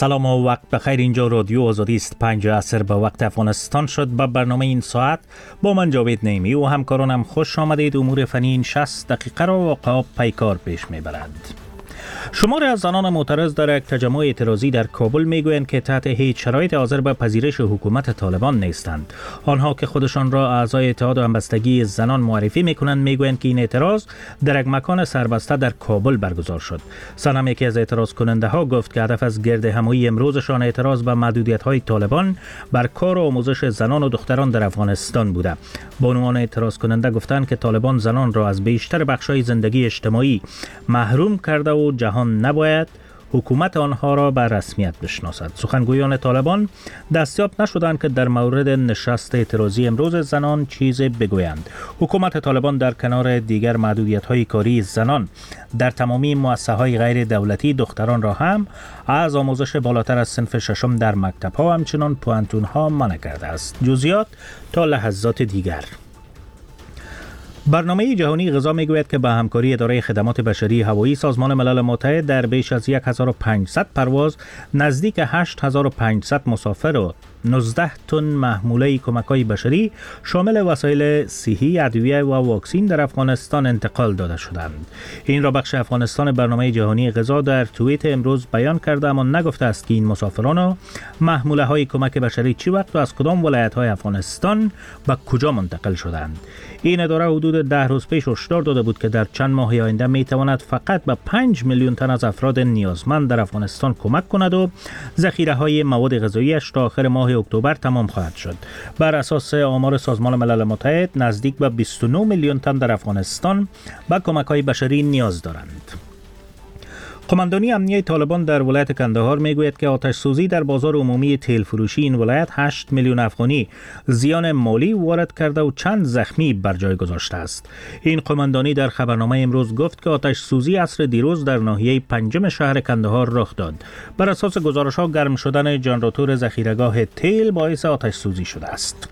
سلام و وقت بخیر. اینجا رادیو آزادی است. 5 عصر به وقت افغانستان شد. به برنامه این ساعت با من جاوید نعیمی و همکارانم خوش آمدید. امور فنی این 60 دقیقه را واقعا پیکار پیش میبرند. شماری از زنان معترض در یک تجمع اعتراضی در کابل میگویند که تحت هیچ شرایط حاضر به پذیرش حکومت طالبان نیستند. آنها که خودشان را اعضای اتحاد همبستگی زنان معرفی میکنند میگویند که این اعتراض در یک مکان سربسته در کابل برگزار شد. سنم یکی از اعتراض کننده ها گفت که هدف از گرد همایی امروزشان اعتراض به محدودیت های طالبان بر کار و آموزش زنان و دختران در افغانستان بوده. بانوان اعتراض کننده گفتند که طالبان زنان را از بیشتر بخش‌های زندگی اجتماعی محروم کرده و جهان نباید حکومت آنها را به رسمیت بشناسد. سخنگویان طالبان دستیاب نشدند که در مورد نشست اعتراضی امروز زنان چیزی بگویند. حکومت طالبان در کنار دیگر محدودیت‌های کاری زنان در تمامی مؤسسه‌های غیر دولتی دختران را هم از آموزش بالاتر از صنف ششم در مکتب‌ها همچنان پوانتون‌ها منع کرده است. جزئیات تا لحظات دیگر. برنامه جهانی غذا میگوید که با همکاری اداره خدمات بشری هوایی سازمان ملل متحد در بیش از 1500 پرواز نزدیک 8500 مسافر و 19 تن محموله کمک‌های بشری شامل وسایل صحی، ادویه و واکسین در افغانستان انتقال داده شدند. این را بخش افغانستان برنامه جهانی غذا در توییت امروز بیان کرده، اما نگفته است که این مسافران و محموله‌های کمک بشری چی وقت و از کدام ولایت‌های افغانستان به کجا منتقل شدند. این اداره حدود 10 روز پیش هشدار داده بود که در چند ماه آینده می‌تواند فقط به 5 میلیون تن از افراد نیازمند در افغانستان کمک کند و ذخیره‌های مواد غذایی‌اش تا آخر ماه اکتبر تمام خواهد شد. بر اساس آمار سازمان ملل متحد نزدیک به 29 میلیون تن در افغانستان به کمک‌های بشری نیاز دارند. قماندانی امنیه طالبان در ولایت کندهار میگوید که آتش سوزی در بازار عمومی تیل فروشی این ولایت 8 میلیون افغانی زیان مالی وارد کرده و چند زخمی بر جای گذاشته است. این قماندانی در خبرنامه امروز گفت که آتش سوزی عصر دیروز در ناحیه پنجم شهر کندهار رخ داد. بر اساس گزارش‌ها گرم شدن ژنراتور ذخیره‌گاه تیل باعث آتش سوزی شده است.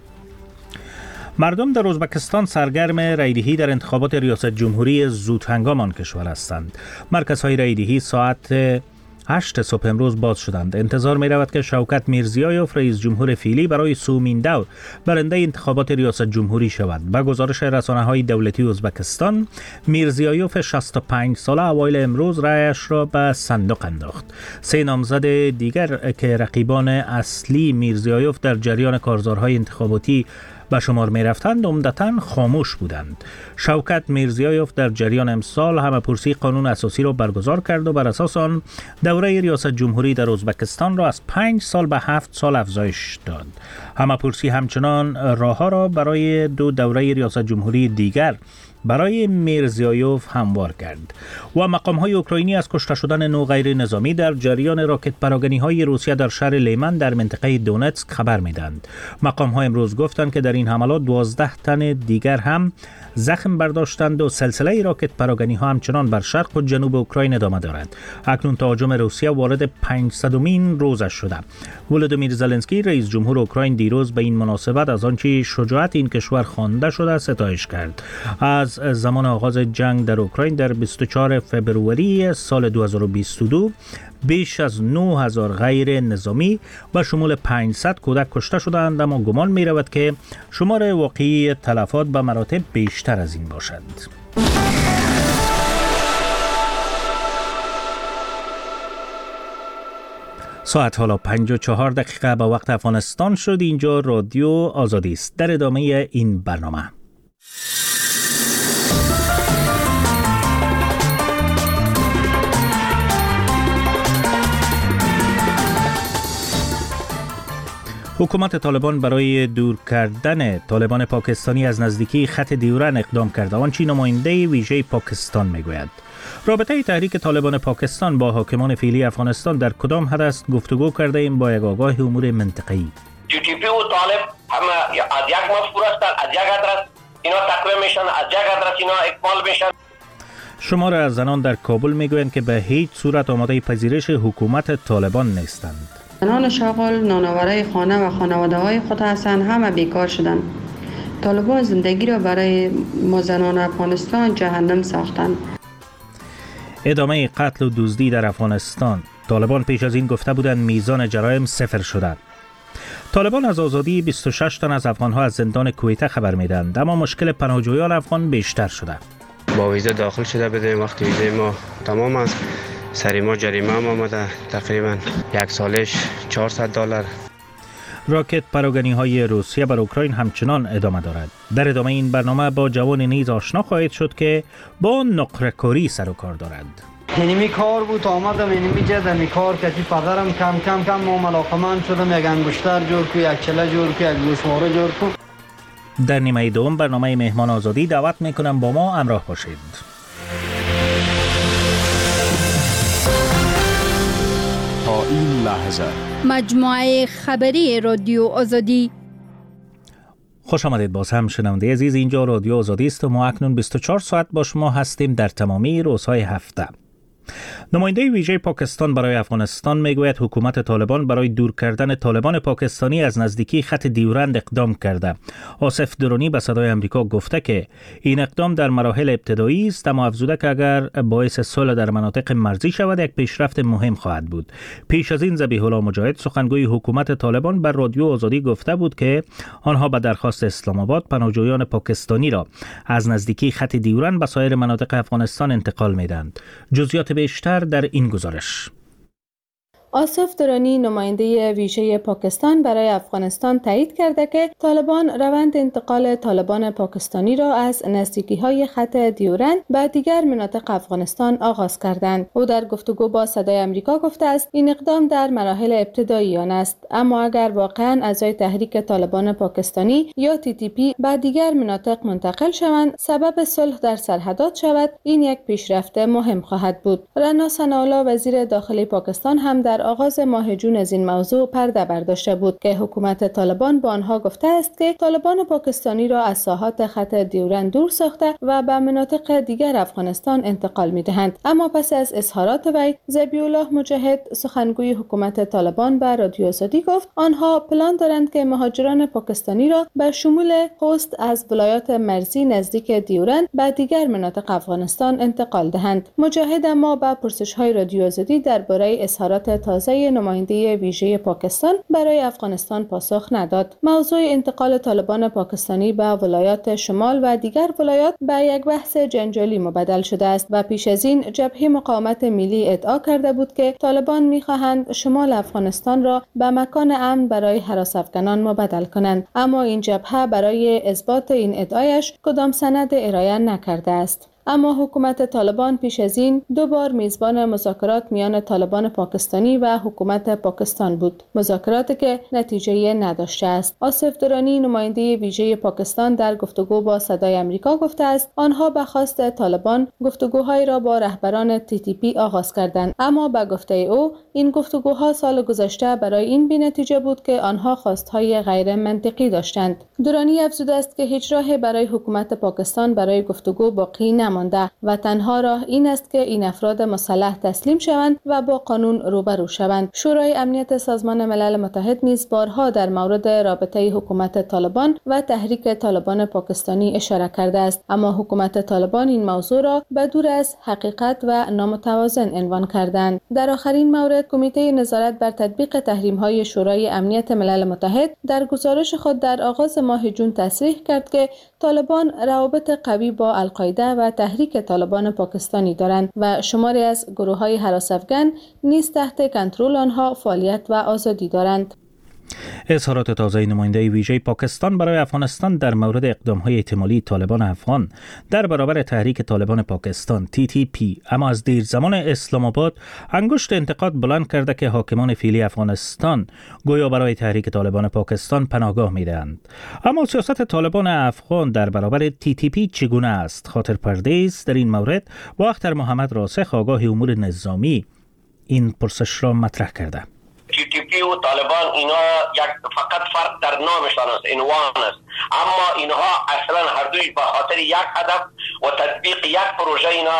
مردم در ازبکستان سرگرم رایدهی در انتخابات ریاست جمهوری زود هنگام آن کشور هستند. مرکزهای رایدهی ساعت 8 صبح امروز باز شدند. انتظار می رود که شوکت میرزیایوف رئیس جمهور فعلی برای سومین دور برنده انتخابات ریاست جمهوری شود. با گزارش رسانه‌های دولتی ازبکستان، میرزیایوف 65 ساله اوایل امروز رأیش را به صندوق انداخت. 3 نامزد دیگر که رقیبان اصلی میرزیایوف در جریان کارزارهای انتخاباتی به شمار می رفتند عمدتاً خاموش بودند. شوکت میرزیایوف در جریان امسال همه‌پرسی قانون اساسی را برگزار کرد و بر اساس آن دوره ریاست جمهوری در ازبکستان را از 5 سال به 7 سال افزایش داد. همه‌پرسی همچنان راه‌ها را برای 2 دوره ریاست جمهوری دیگر برای میرزیایوف هموار کرد. و مقام‌های اوکراینی از کشته شدن 9 غیر نظامی در جریان راکت پراگنی‌های روسیه در شهر لیمن در منطقه دونتسک خبر می‌دهند. مقام‌ها امروز گفتند که در این حملات 12 تن دیگر هم زخم برداشتند و سلسله راکت پراگنی‌ها همچنان بر شرق و جنوب اوکراین ادامه دارد. اکنون تهاجم روسیه وارد 500مین روزش شده. ولودیمیر زلنسکی رئیس جمهور اوکراین دیروز به این مناسبت از آنچه شجاعت این کشور خوانده شده ستایش کرد. از زمان آغاز جنگ در اوکراین در 24 فبروری سال 2022 بیش از 9000 غیر نظامی و شمول 500 کودک کشته شدند، اما گمان می رود که شمار واقعی تلفات به مراتب بیشتر از این باشد. ساعت حالا 54 دقیقه به وقت افغانستان شد. اینجا رادیو آزادی است. در ادامه این برنامه حکومت طالبان برای دور کردن طالبان پاکستانی از نزدیکی خط دیورن اقدام کرده. آنچه نماینده ویژه پاکستان میگوید. رابطه تحریک طالبان پاکستان با حاکمان فعلی افغانستان در کدام حد است گفتگو کرده ایم با یک آگاه امور منطقه‌ای. TTP و طالب هم از یک مفکور هستند، از یک ادرس اینا تقویم میشن، از یک ادرس اینا اکمال میشن. شمار از زنان در کابل میگویند که به هیچ صورت آماده پذیرش حکومت طالبان نیستند. زنان شاغل نانآوری خانه و خانواده‌های خود هستند، همه بیکار شدند. طالبان زندگی را برای ما زنان افغانستان جهنم ساختند. ادامه قتل و دزدی در افغانستان. طالبان پیش از این گفته بودند میزان جرایم صفر شده. طالبان از آزادی 26 تن از افغانها از زندان کویته خبر میدند، اما مشکل پناهجویان افغان بیشتر شده. با ویزا داخل شده بدیم، وقتی ویزای ما تمام است سری ما جریمه هم آمده، تقریبا یک سالش $400. راکت پراگنی های روسیه بر اوکراین همچنان ادامه دارد. در ادامه این برنامه با جوان نیز آشنا خواهید شد که با نقره‌کاری سر و کار دارد. اینمی کار بود، آمدم اینمی جدمی کار کتی پدرم کم ما ملاقمند شدم، یک انگشتر جور کو، یک چله جور کو، یک گوشواره جور کو. در نیمه دوم برنامه مهمان آزادی دعوت میکنم با ما همراه باشید. تا این لحظه مجموعه خبری رادیو آزادی. خوش آمدید باز هم شنونده عزیز، اینجا رادیو آزادی است و ما اکنون 24 ساعت با شما هستیم در تمامی روزهای هفته. نماینده ویژه پاکستان برای افغانستان میگوید حکومت طالبان برای دور کردن طالبان پاکستانی از نزدیکی خط دیورند اقدام کرده. آصف درونی به صدای امریکا گفته که این اقدام در مراحل ابتدایی است، اما افزوده که اگر باعث صلح در مناطق مرزی شود یک پیشرفت مهم خواهد بود. پیش از این ذبیح الله مجاهد سخنگوی حکومت طالبان بر رادیو آزادی گفته بود که آنها به درخواست اسلام آباد پناهجویان پاکستانی را از نزدیکی خط دیورند به سایر مناطق افغانستان انتقال میدهند. جزئیات بیشتر در این گزارش. آصف درانی نماینده ویژه پاکستان برای افغانستان تایید کرده که طالبان روند انتقال طالبان پاکستانی را از نزدیکی‌های خط دیورند به دیگر مناطق افغانستان آغاز کردند. او در گفتگو با صدای امریکا گفته است این اقدام در مراحل ابتدایی آن است، اما اگر واقعاً اعضای تحریک طالبان پاکستانی یا TTP به دیگر مناطق منتقل شوند سبب صلح در سرحدات شود، این یک پیشرفت مهم خواهد بود. رنا ثناءالله وزیر داخلی پاکستان هم در آغاز ماه جون از این موضوع پرده برداشته بود که حکومت طالبان با آنها گفته است که طالبان پاکستانی را از ساحات خط دیورند دور ساخته و به مناطق دیگر افغانستان انتقال می‌دهند. اما پس از اظهارات وی، ذبیح الله مجاهد سخنگوی حکومت طالبان به رادیو آزادی گفت آنها پلان دارند که مهاجران پاکستانی را به شمول خوست از ولایات مرزی نزدیک دیورند به دیگر مناطق افغانستان انتقال دهند. مجاهد اما به پرسش‌های رادیو آزادی درباره اظهارات تازه نماینده ویژه پاکستان برای افغانستان پاسخ نداد. موضوع انتقال طالبان پاکستانی به ولایات شمال و دیگر ولایات به یک بحث جنجالی مبدل شده است و پیش از این جبهه مقاومت ملی ادعا کرده بود که طالبان می‌خواهند شمال افغانستان را به مکان امن برای هراس افغانان مبدل کنند، اما این جبهه برای اثبات این ادعایش کدام سند ارائه نکرده است. اما حکومت طالبان پیش از این 2 بار میزبان مذاکرات میان طالبان پاکستانی و حکومت پاکستان بود، مذاکراتی که نتیجه نداشته است. آصف درانی نماینده ویژه پاکستان در گفتگو با صدای امریکا گفته است آنها به خواست طالبان گفتگوهای را با رهبران TTP آغاز کردند، اما به گفته او این گفتگوها سال گذشته برای این بی‌نتیجه بود که آنها خواستهای غیر منطقی داشتند. درانی افزوده است که هیچ راهی برای حکومت پاکستان برای گفتگو باقی نمانده و تنها راه این است که این افراد مسلح تسلیم شوند و با قانون روبرو شوند. شورای امنیت سازمان ملل متحد نیز بارها در مورد رابطه حکومت طالبان و تحریک طالبان پاکستانی اشاره کرده است، اما حکومت طالبان این موضوع را به دور از حقیقت و نامتوازن عنوان کردند. در آخرین مورد، کمیته نظارت بر تطبیق تحریم‌های شورای امنیت ملل متحد در گزارش خود در آغاز ماه جون تصریح کرد که طالبان روابط قوی با القاعده و تحریک طالبان پاکستانی دارند و شماری از گروه‌های هراس افغان نیز تحت کنترل آنها فعالیت و آزادی دارند. اظهارات تازه نماینده ویژه پاکستان برای افغانستان در مورد اقدام‌های احتمالی طالبان افغان در برابر تحریک طالبان پاکستان TTP، اما از دیر زمان اسلام آباد انگشت انتقاد بلند کرده که حاکمان فعلی افغانستان گویا برای تحریک طالبان پاکستان پناهگاه می‌دهند. اما سیاست طالبان افغان در برابر TTP چگونه است؟ خاطر پردیس در این مورد با اختر محمد راسخ آگاه امور نظامی این پرسش را مطرح کرده. TTP و طالبان اینا فقط فرق در نامشان است، عنوان است، اما اینها اصلا هر دوی به خاطر یک هدف و تطبیق یک پروژه اینا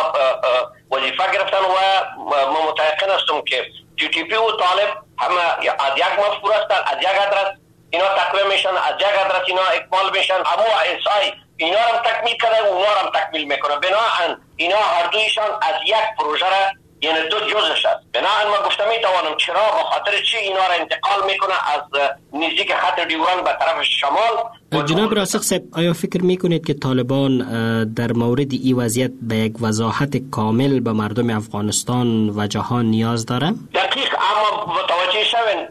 وظیفه گرفتن و ما متيقن هستم که TTP و طالب همه از یک مفکوره هستند، از یک آدرس اینا تقویم میشن، از یک آدرس اینا اکمال میشن، اما اسای اینا هم تکمیل کرده و اونا هم تکمیل میکنه. بنابراین اینا هر دویشان از یک پروژه را یعنی دو جزش است. بنابراین ما گفتم میتوانم چرا به خاطر چی اینا را انتقال میکنه از نزدیک خط دیورند به طرف شمال. جناب راسخ صاحب، آیا فکر میکنید که طالبان در مورد این وضعیت به یک وضاحت کامل به مردم افغانستان و جهان نیاز داره؟ دقیق، اما متوجه شوین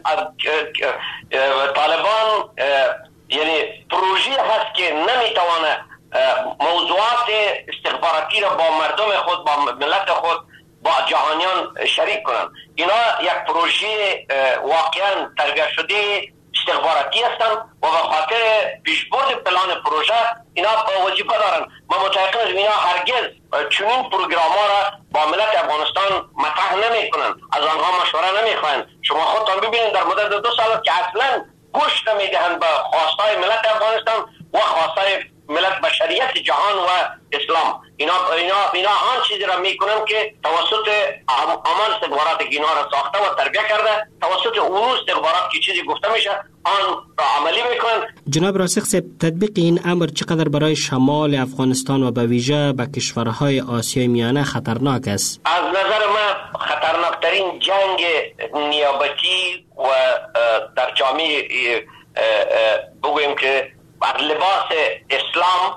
طالبان یعنی پروژه هست که نمیتوانه موضوعات استخباراتی را با مردم خود، با ملت خود، با جهانیان شریک کنند. اینا یک پروژه واقعا تربیت شده استخباراتی هستند و به خاطر پیشبرد پلان پروژه اینا وظیفه دارند. ما متأکد هستیم اینا هرگز چنین پروگرام‌ها را با ملت افغانستان مطرح نمی‌کنند، از آنها مشوره نمی‌خواهند. شما خودتان ببینید در مدت 2 سال که اصلا گوش نمی‌دهند به خواستهای ملت افغانستان و خواستهای ملت بشریت جهان و اسلام. اینا آن چیزی را میکنن که توسط امان استخباراتی که اینا را ساخته و تربیت کرده، توسط اون استخبارات که چیزی گفته میشه آن را عملی میکنن. جناب راسخ صاحب، تطبیق این امر چقدر برای شمال افغانستان و به ویژه به کشورهای آسیای میانه خطرناک است؟ از نظر من خطرناکترین جنگ نیابتی و در جامعه بگوییم که بر لباس اسلام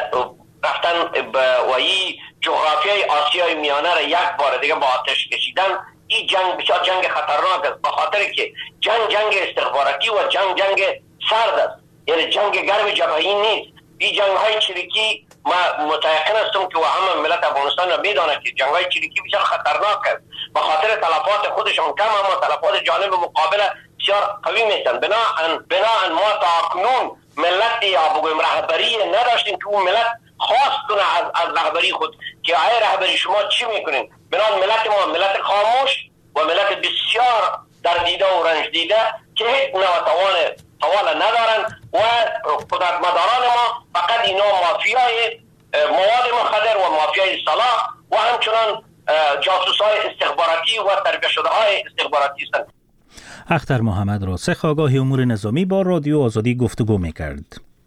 رفتن و این جغرافیای آسیای میانه را یک بار دیگه با آتش کشیدن، این جنگ بسیار جنگ خطرناک است، به خاطر که جنگ استخباراتی و جنگ سرد است، یعنی جنگ گرم جبهه‌ای نیست. این جنگ های چریکی ما متأکد هستم که و همه ملت افغانستان را میدانه که جنگ های چریکی بسیار خطرناک است، به خاطر تلفات خودشان کم اما تلفات جانب مقابل بسیار قوی میشن. بناهن ما تا اکنون ملت یا بگویم رهبری نداشتیم که اون ملت خواست کنه از رهبری خود که ای رهبری شما چی میکنین. بنابراین ملت ما ملت خاموش و ملت بسیار در دیده و رنج دیده که هیچ نوع توان ندارن و قدرتمداران ما فقط اینا مافیای مواد مخدر و مافیای سلاح و همچنان جاسوسای استخباراتی و تربیت شده های استخباراتی هستند. اختر محمد راسخ آگاهی امور نظامی با رادیو آزادی گفتگو می‌کرد.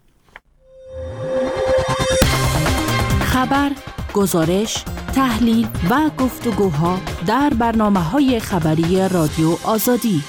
خبر، گزارش، تحلیل و گفتگوها در برنامه‌های خبری رادیو آزادی.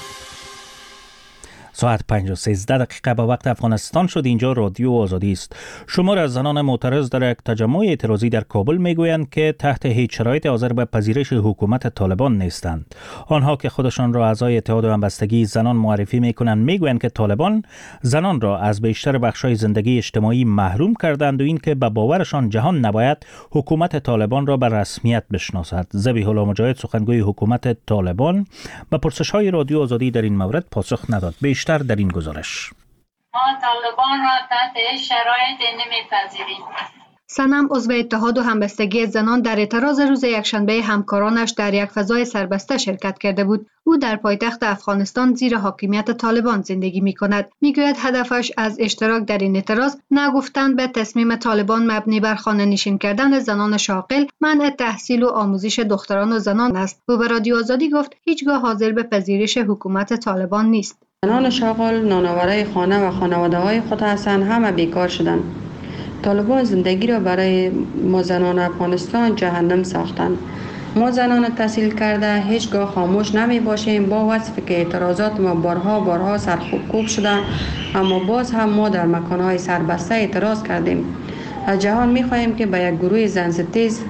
ساعت 5:13 به وقت افغانستان شد. اینجا رادیو آزادی است. شمار از زنان معترض در یک تجمع اعتراضی در کابل میگویند که تحت هیچ شرایطی حاضر به پذیرش حکومت طالبان نیستند. آنها که خودشان را اعضای اتحاد همبستگی زنان معرفی میکنند میگویند که طالبان زنان را از بیشتر بخش‌های زندگی اجتماعی محروم کردند و اینکه به باورشان جهان نباید حکومت طالبان را به رسمیت بشناسد. ذبیح الله مجاهد سخنگوی حکومت طالبان به پرسش‌های رادیو آزادی در این مورد پاسخ نداد. بیشتر در این گزارش. ما طالبان را تحت شرایط نمیپذیریم. صنم عضو اتحاد و همبستگی زنان در اعتراض روز یکشنبه همکارانش در یک فضای سربسته شرکت کرده بود. او در پایتخت افغانستان زیر حاکمیت طالبان زندگی می‌کند. می‌گوید هدفش از اشتراک در این اعتراض نگفتن به تصمیم طالبان مبنی بر خانه‌نشین کردن زنان شاغل، منع تحصیل و آموزش دختران و زنان است. او به رادیو آزادی گفت هیچگاه حاضر به پذیرش حکومت طالبان نیست. زنان شاغل نانآورای خانه و خانواده‌های خود هستند، همه بیکار شدند. طالبان زندگی را برای ما زنان افغانستان جهنم ساختند. ما زنان تحصیل کرده هیچگاه خاموش نمی باشیم با وصفی که اعتراضات ما بارها سرکوب شده، اما باز هم ما در مکانهای سربسته اعتراض کردیم. از جهان می خواهیم که به یک گروه زنستیز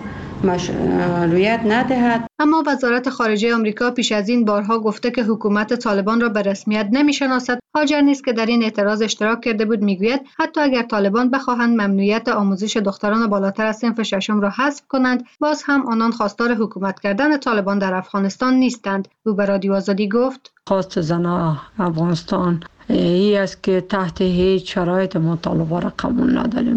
مشروعیت ندهد. اما وزارت خارجه آمریکا پیش از این بارها گفته که حکومت طالبان را به رسمیت نمی‌شناسد. هاجر نیست که در این اعتراض اشتراک کرده بود میگوید حتی اگر طالبان بخواهند ممنوعیت آموزش دختران بالاتر از صنف ششم را حذف کنند، باز هم آنان خواستار حکومت کردن طالبان در افغانستان نیستند. او به رادیو آزادی گفت خواست زنان افغانستان این است که تحت هیچ شرایط ما طالبان را قبول نداریم.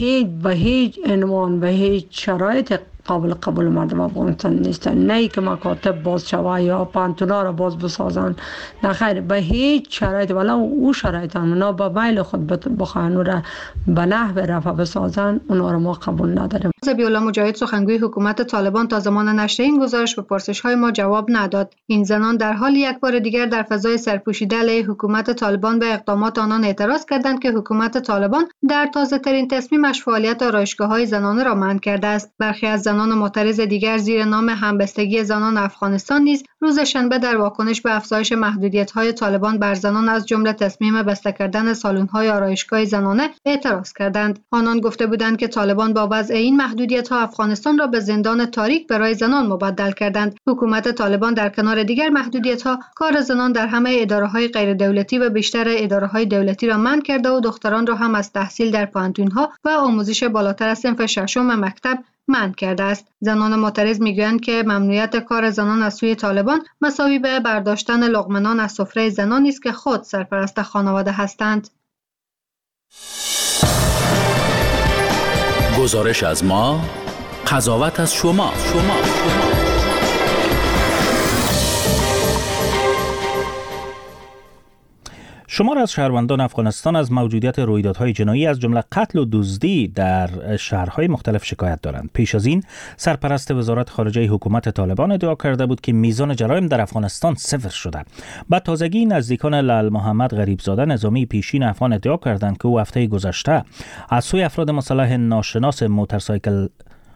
هیچ عنوان و هیچ شرایط قابل قبول مردم افغانستان نیستن. نه که مکاتب باز شوه یا پانتونا را باز بسازن، نه خیر، به هیچ شرایط ولی او شرایط اونا با میل خود بخواهن و را به نحو رفع بسازن، اونا را ما قبول نداریم. ذبیح الله مجاهد سخنگوی حکومت طالبان تا زمان نشر این گزارش به پرسش‌های ما جواب نداد. این زنان در حال یک بار دیگر در فضای سرپوشیده علیه حکومت طالبان به اقدامات آنان اعتراض کردند که حکومت طالبان در تازه‌ترین تصمیمش فعالیت آرایشگاه‌های زنانه را منع کرده است. برخی از زنان معترض دیگر زیر نام همبستگی زنان افغانستان نیز روز شنبه در واکنش به افزایش محدودیت‌های طالبان بر زنان از جمله تصمیم بسته کردن سالن‌های آرایشگاه زنانه اعتراض کردند. آنان گفته بودند که طالبان با وضع این محدودیت‌ها افغانستان را به زندان تاریک برای زنان مبدل کردند. حکومت طالبان در کنار دیگر محدودیت‌ها کار زنان در همه اداره‌های غیر دولتی و بیشتر اداره‌های دولتی را منع کرده و دختران را هم از تحصیل در پوهنتون‌ها و آموزش بالاتر از صنف ششم مکتب منع کرده است. زنان معترض میگویند که ممنوعیت کار زنان از سوی طالبان مساوی به برداشتن لقمه است سفره زنانی است که خود سرپرست خانواده هستند. گزارش از ما، قضاوت از شما. شمار از شهروندان افغانستان از موجودیت رویدادهای جنایی از جمله قتل و دزدی در شهرهای مختلف شکایت دارند. پیش از این سرپرست وزارت خارجه حکومت طالبان ادعا کرده بود که میزان جرایم در افغانستان صفر شده. با تازگی نزدیکان لال محمد غریبزاده نظامی پیشین افغان ادعا کردند که او هفته گذشته از سوی افراد مسلح ناشناس موتورسایکل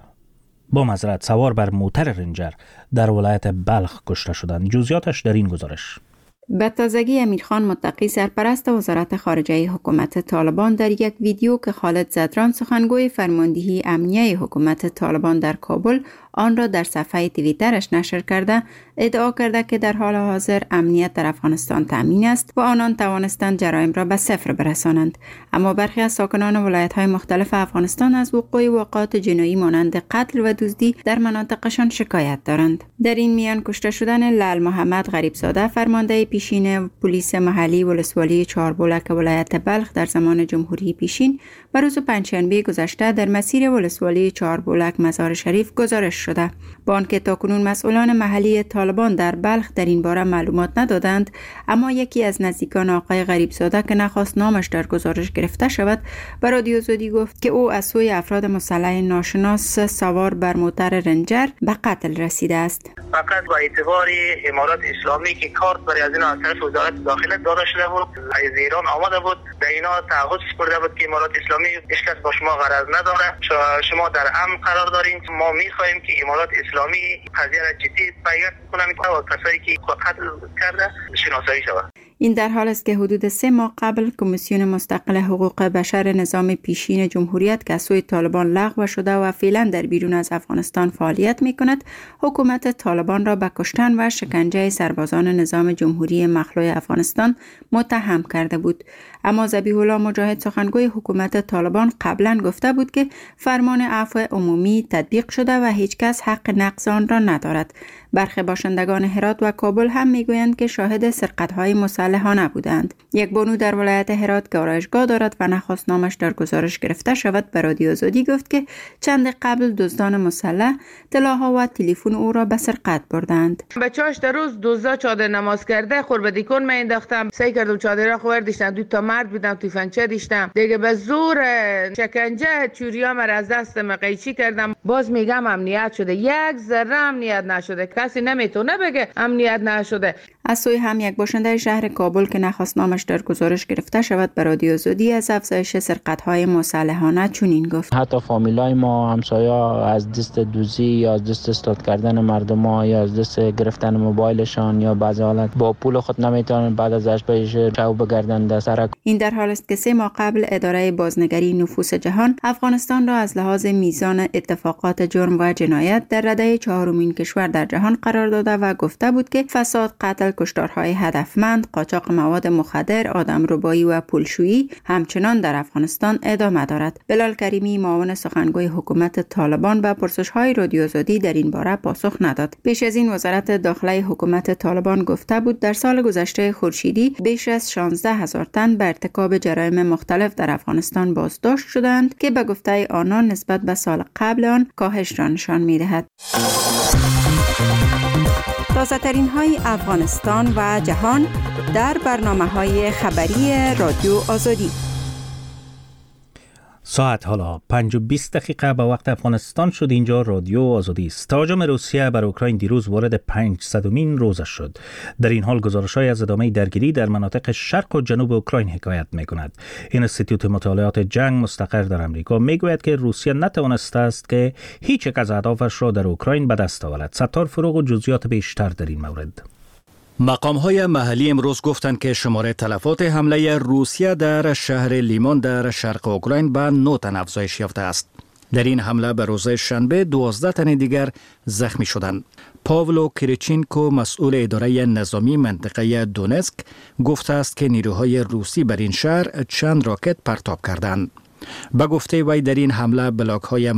سوار بر موتر رنجر در ولایت بلخ کشته شدند. جزئیاتش در این گزارش. به تازگی امیرخان متقی سرپرست وزارت خارجه حکومت طالبان در یک ویدیو که خالد زدران سخنگوی فرماندهی امنیه حکومت طالبان در کابل آن را در صفحه توییترش نشر کرده ادعا کرده که در حال حاضر امنیت در افغانستان تامین است و آنان توانستند جرایم را به صفر برسانند. اما برخی از ساکنان ولایت‌های مختلف افغانستان از وقوع واقعات جنایی مانند قتل و دزدی در مناطقشان شکایت دارند. در این میان کشته شدن لال محمد غریبزاده فرمانده پیشین پلیس محلی ولسوالی چهاربولک ولایت بلخ در زمان جمهوری پیشین بر روز پنجشنبه گذشته در مسیر ولسوالی چهاربولک مزار شریف گزارش شده. با آنکه تاکنون مسئولان محلی طالبان در بلخ در این باره معلومات ندادند، اما یکی از نزدیکان آقای غریبزاده که نخواست نامش در گزارش گرفته شود به رادیو آزادی گفت که او از سوی افراد مسلح ناشناس سوار بر موتر رنجر به قتل رسیده است. فقط با اعتبار امارات اسلامی که کارت برای از این از طرف وزارت داخله داده شده بود، از ایران آمده بود، در اینا تعهد سپرده بود که امارات اسلامی هیچ کس با شما غرض نداره، شما در امن قرار دارین. ما میخواهیم که امارات اسلامی قضیه را جدی بگیرد کنه و کسایی که قتل کرده شناسایی شود. این در حال است که حدود 3 ماه قبل کمیسیون مستقل حقوق بشر نظام پیشین جمهوریت که از سوی طالبان لغو شده و فعلا در بیرون از افغانستان فعالیت می‌کند، حکومت طالبان را به کشتن و شکنجه سربازان نظام جمهوری مخلوع افغانستان متهم کرده بود. اما ذبیح الله مجاهد سخنگوی حکومت طالبان قبلا گفته بود که فرمان عفو عمومی تطبیق شده و هیچ کس حق نقض آن را ندارد. برخی باشندگان هرات و کابل هم میگویند که شاهد سرقت‌های مسلحانه بودند. یک بانو در ولایت هرات که آرایشگاه دارد و نخواست نامش در گزارش گرفته شود به رادیو آزادی گفت که چند قبل دزدان مسلح طلاها و تلفن او را به سرقت بردند. بچه‌اش در روز دزدا چادر نماز کرده قربتی کن من انداختم، سعی کردم چادر را خوردیشتم، دو تا مرد بودم تیفنچه دیشتم دیگه به زور شکنجه چوریام را از دستم قیچی کردم. باز میگم امنیت شده، یک ذره امنیت نشده، کسی نمیتونه بگه امنیت نشده. از سوی هم یک باشنده شهر کابل که نخواست نامش در گزارش گرفته شود به رادیو آزادی از افزایش سرقت‌های مسلحانه چنین گفت: حتی فامیلای ما همسایا از دست دوزی یا از دست استاد کردن مردم ها یا از دست گرفتن موبایلشان یا بعضی حالت با پول خود نمیتونن بعد ازش بهش چاو بگردن در سرک. این در حال است که 3 ماه قبل اداره بازنگری نفوس جهان افغانستان را از لحاظ میزان اتفاقات جرم و جنایت در رده 4مین کشور در جهان قرار داده و گفته بود که فساد، قتل، کشتارهای هدفمند، قاچاق مواد مخدر، آدمربایی و پولشویی همچنان در افغانستان ادامه دارد. بلال کریمی معاون سخنگوی حکومت طالبان به پرسش‌های رادیو آزادی در این باره پاسخ نداد. پیش از این وزارت داخله حکومت طالبان گفته بود در سال گذشته خورشیدی بیش از 16,000 تن به ارتکاب جرایم مختلف در افغانستان بازداشت شدند که به گفته آنان نسبت به سال قبل آن کاهش را نشان می‌دهد. تازه‌ترین های افغانستان و جهان در برنامه‌های خبری رادیو آزادی. ساعت حالا 5:20 به وقت افغانستان شد. اینجا رادیو آزادی است. تهاجم روسیه بر اوکراین دیروز وارد 500مین روزش شد. در این حال گزارش‌های از ادامه درگیری در مناطق شرق و جنوب اوکراین حکایت می‌کند. اینستیتوت مطالعات جنگ مستقر در امریکا میگوید که روسیه نتوانسته است که هیچ یک از اهدافش را در اوکراین به دست آورد. ستار فروغ و جزئیات بیشتر در این مورد. مقام‌های محلی امروز گفتند که شماره تلفات حمله روسیه در شهر لیمان در شرق اوکراین به 9 تن افزایش یافته است. در این حمله به روز شنبه 12 تن دیگر زخمی شدند. پاولو کریچینکو مسئول اداره نظامی منطقه دونسک گفته است که نیروهای روسی بر این شهر چند راکت پرتاب کردند. به گفته وی در این حمله بلاک‌های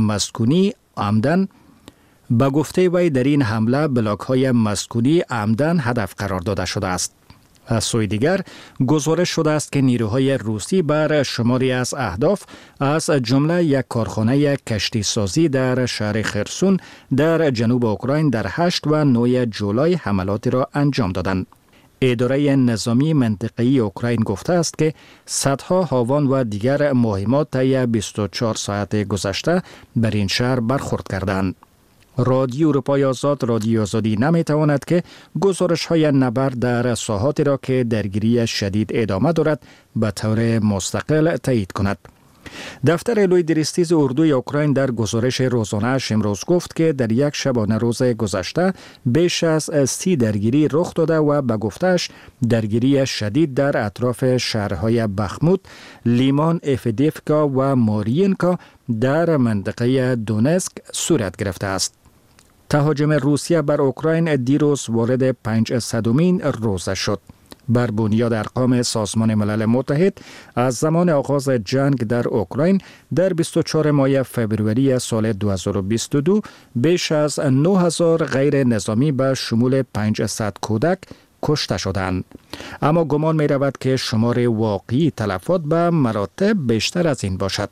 مسکونی عمدن هدف قرار داده شده است. از سوی دیگر گزارش شده است که نیروهای روسی بر شماری از اهداف از جمله یک کارخانه کشتی سازی در شهر خرسون در جنوب اوکراین در 8 و 9 جولای حملاتی را انجام دادند. اداره نظامی منطقه‌ای اوکراین گفته است که صدها هاوان و دیگر مهمات طی 24 ساعت گذشته بر این شهر برخورد کردند. رادیو اروپای آزاد رادیو آزادی نمیتواند که گزارش‌های نبرد در ساحاتی را که درگیری شدید ادامه دارد به طور مستقل تایید کند. دفتر لوی دریستیز اردوی اوکراین در گزارش روزانه‌اش امروز گفت که در یک شبانه روز گذشته بیش از 30 درگیری رخ داده و به گفتش درگیری شدید در اطراف شهرهای بخموت، لیمان، افدیفکا و مارینکا در منطقه دونسک صورت گرفته است. تهاجم روسیه بر اوکراین دیروز وارد 500مین روز شد. بر بنیاد ارقام سازمان ملل متحد از زمان آغاز جنگ در اوکراین در 24 ماه فوریه سال 2022 بیش از 9000 غیر نظامی به شمول 500 کودک کشته شدند. اما گمان می رود که شمار واقعی تلفات به مراتب بیشتر از این باشد.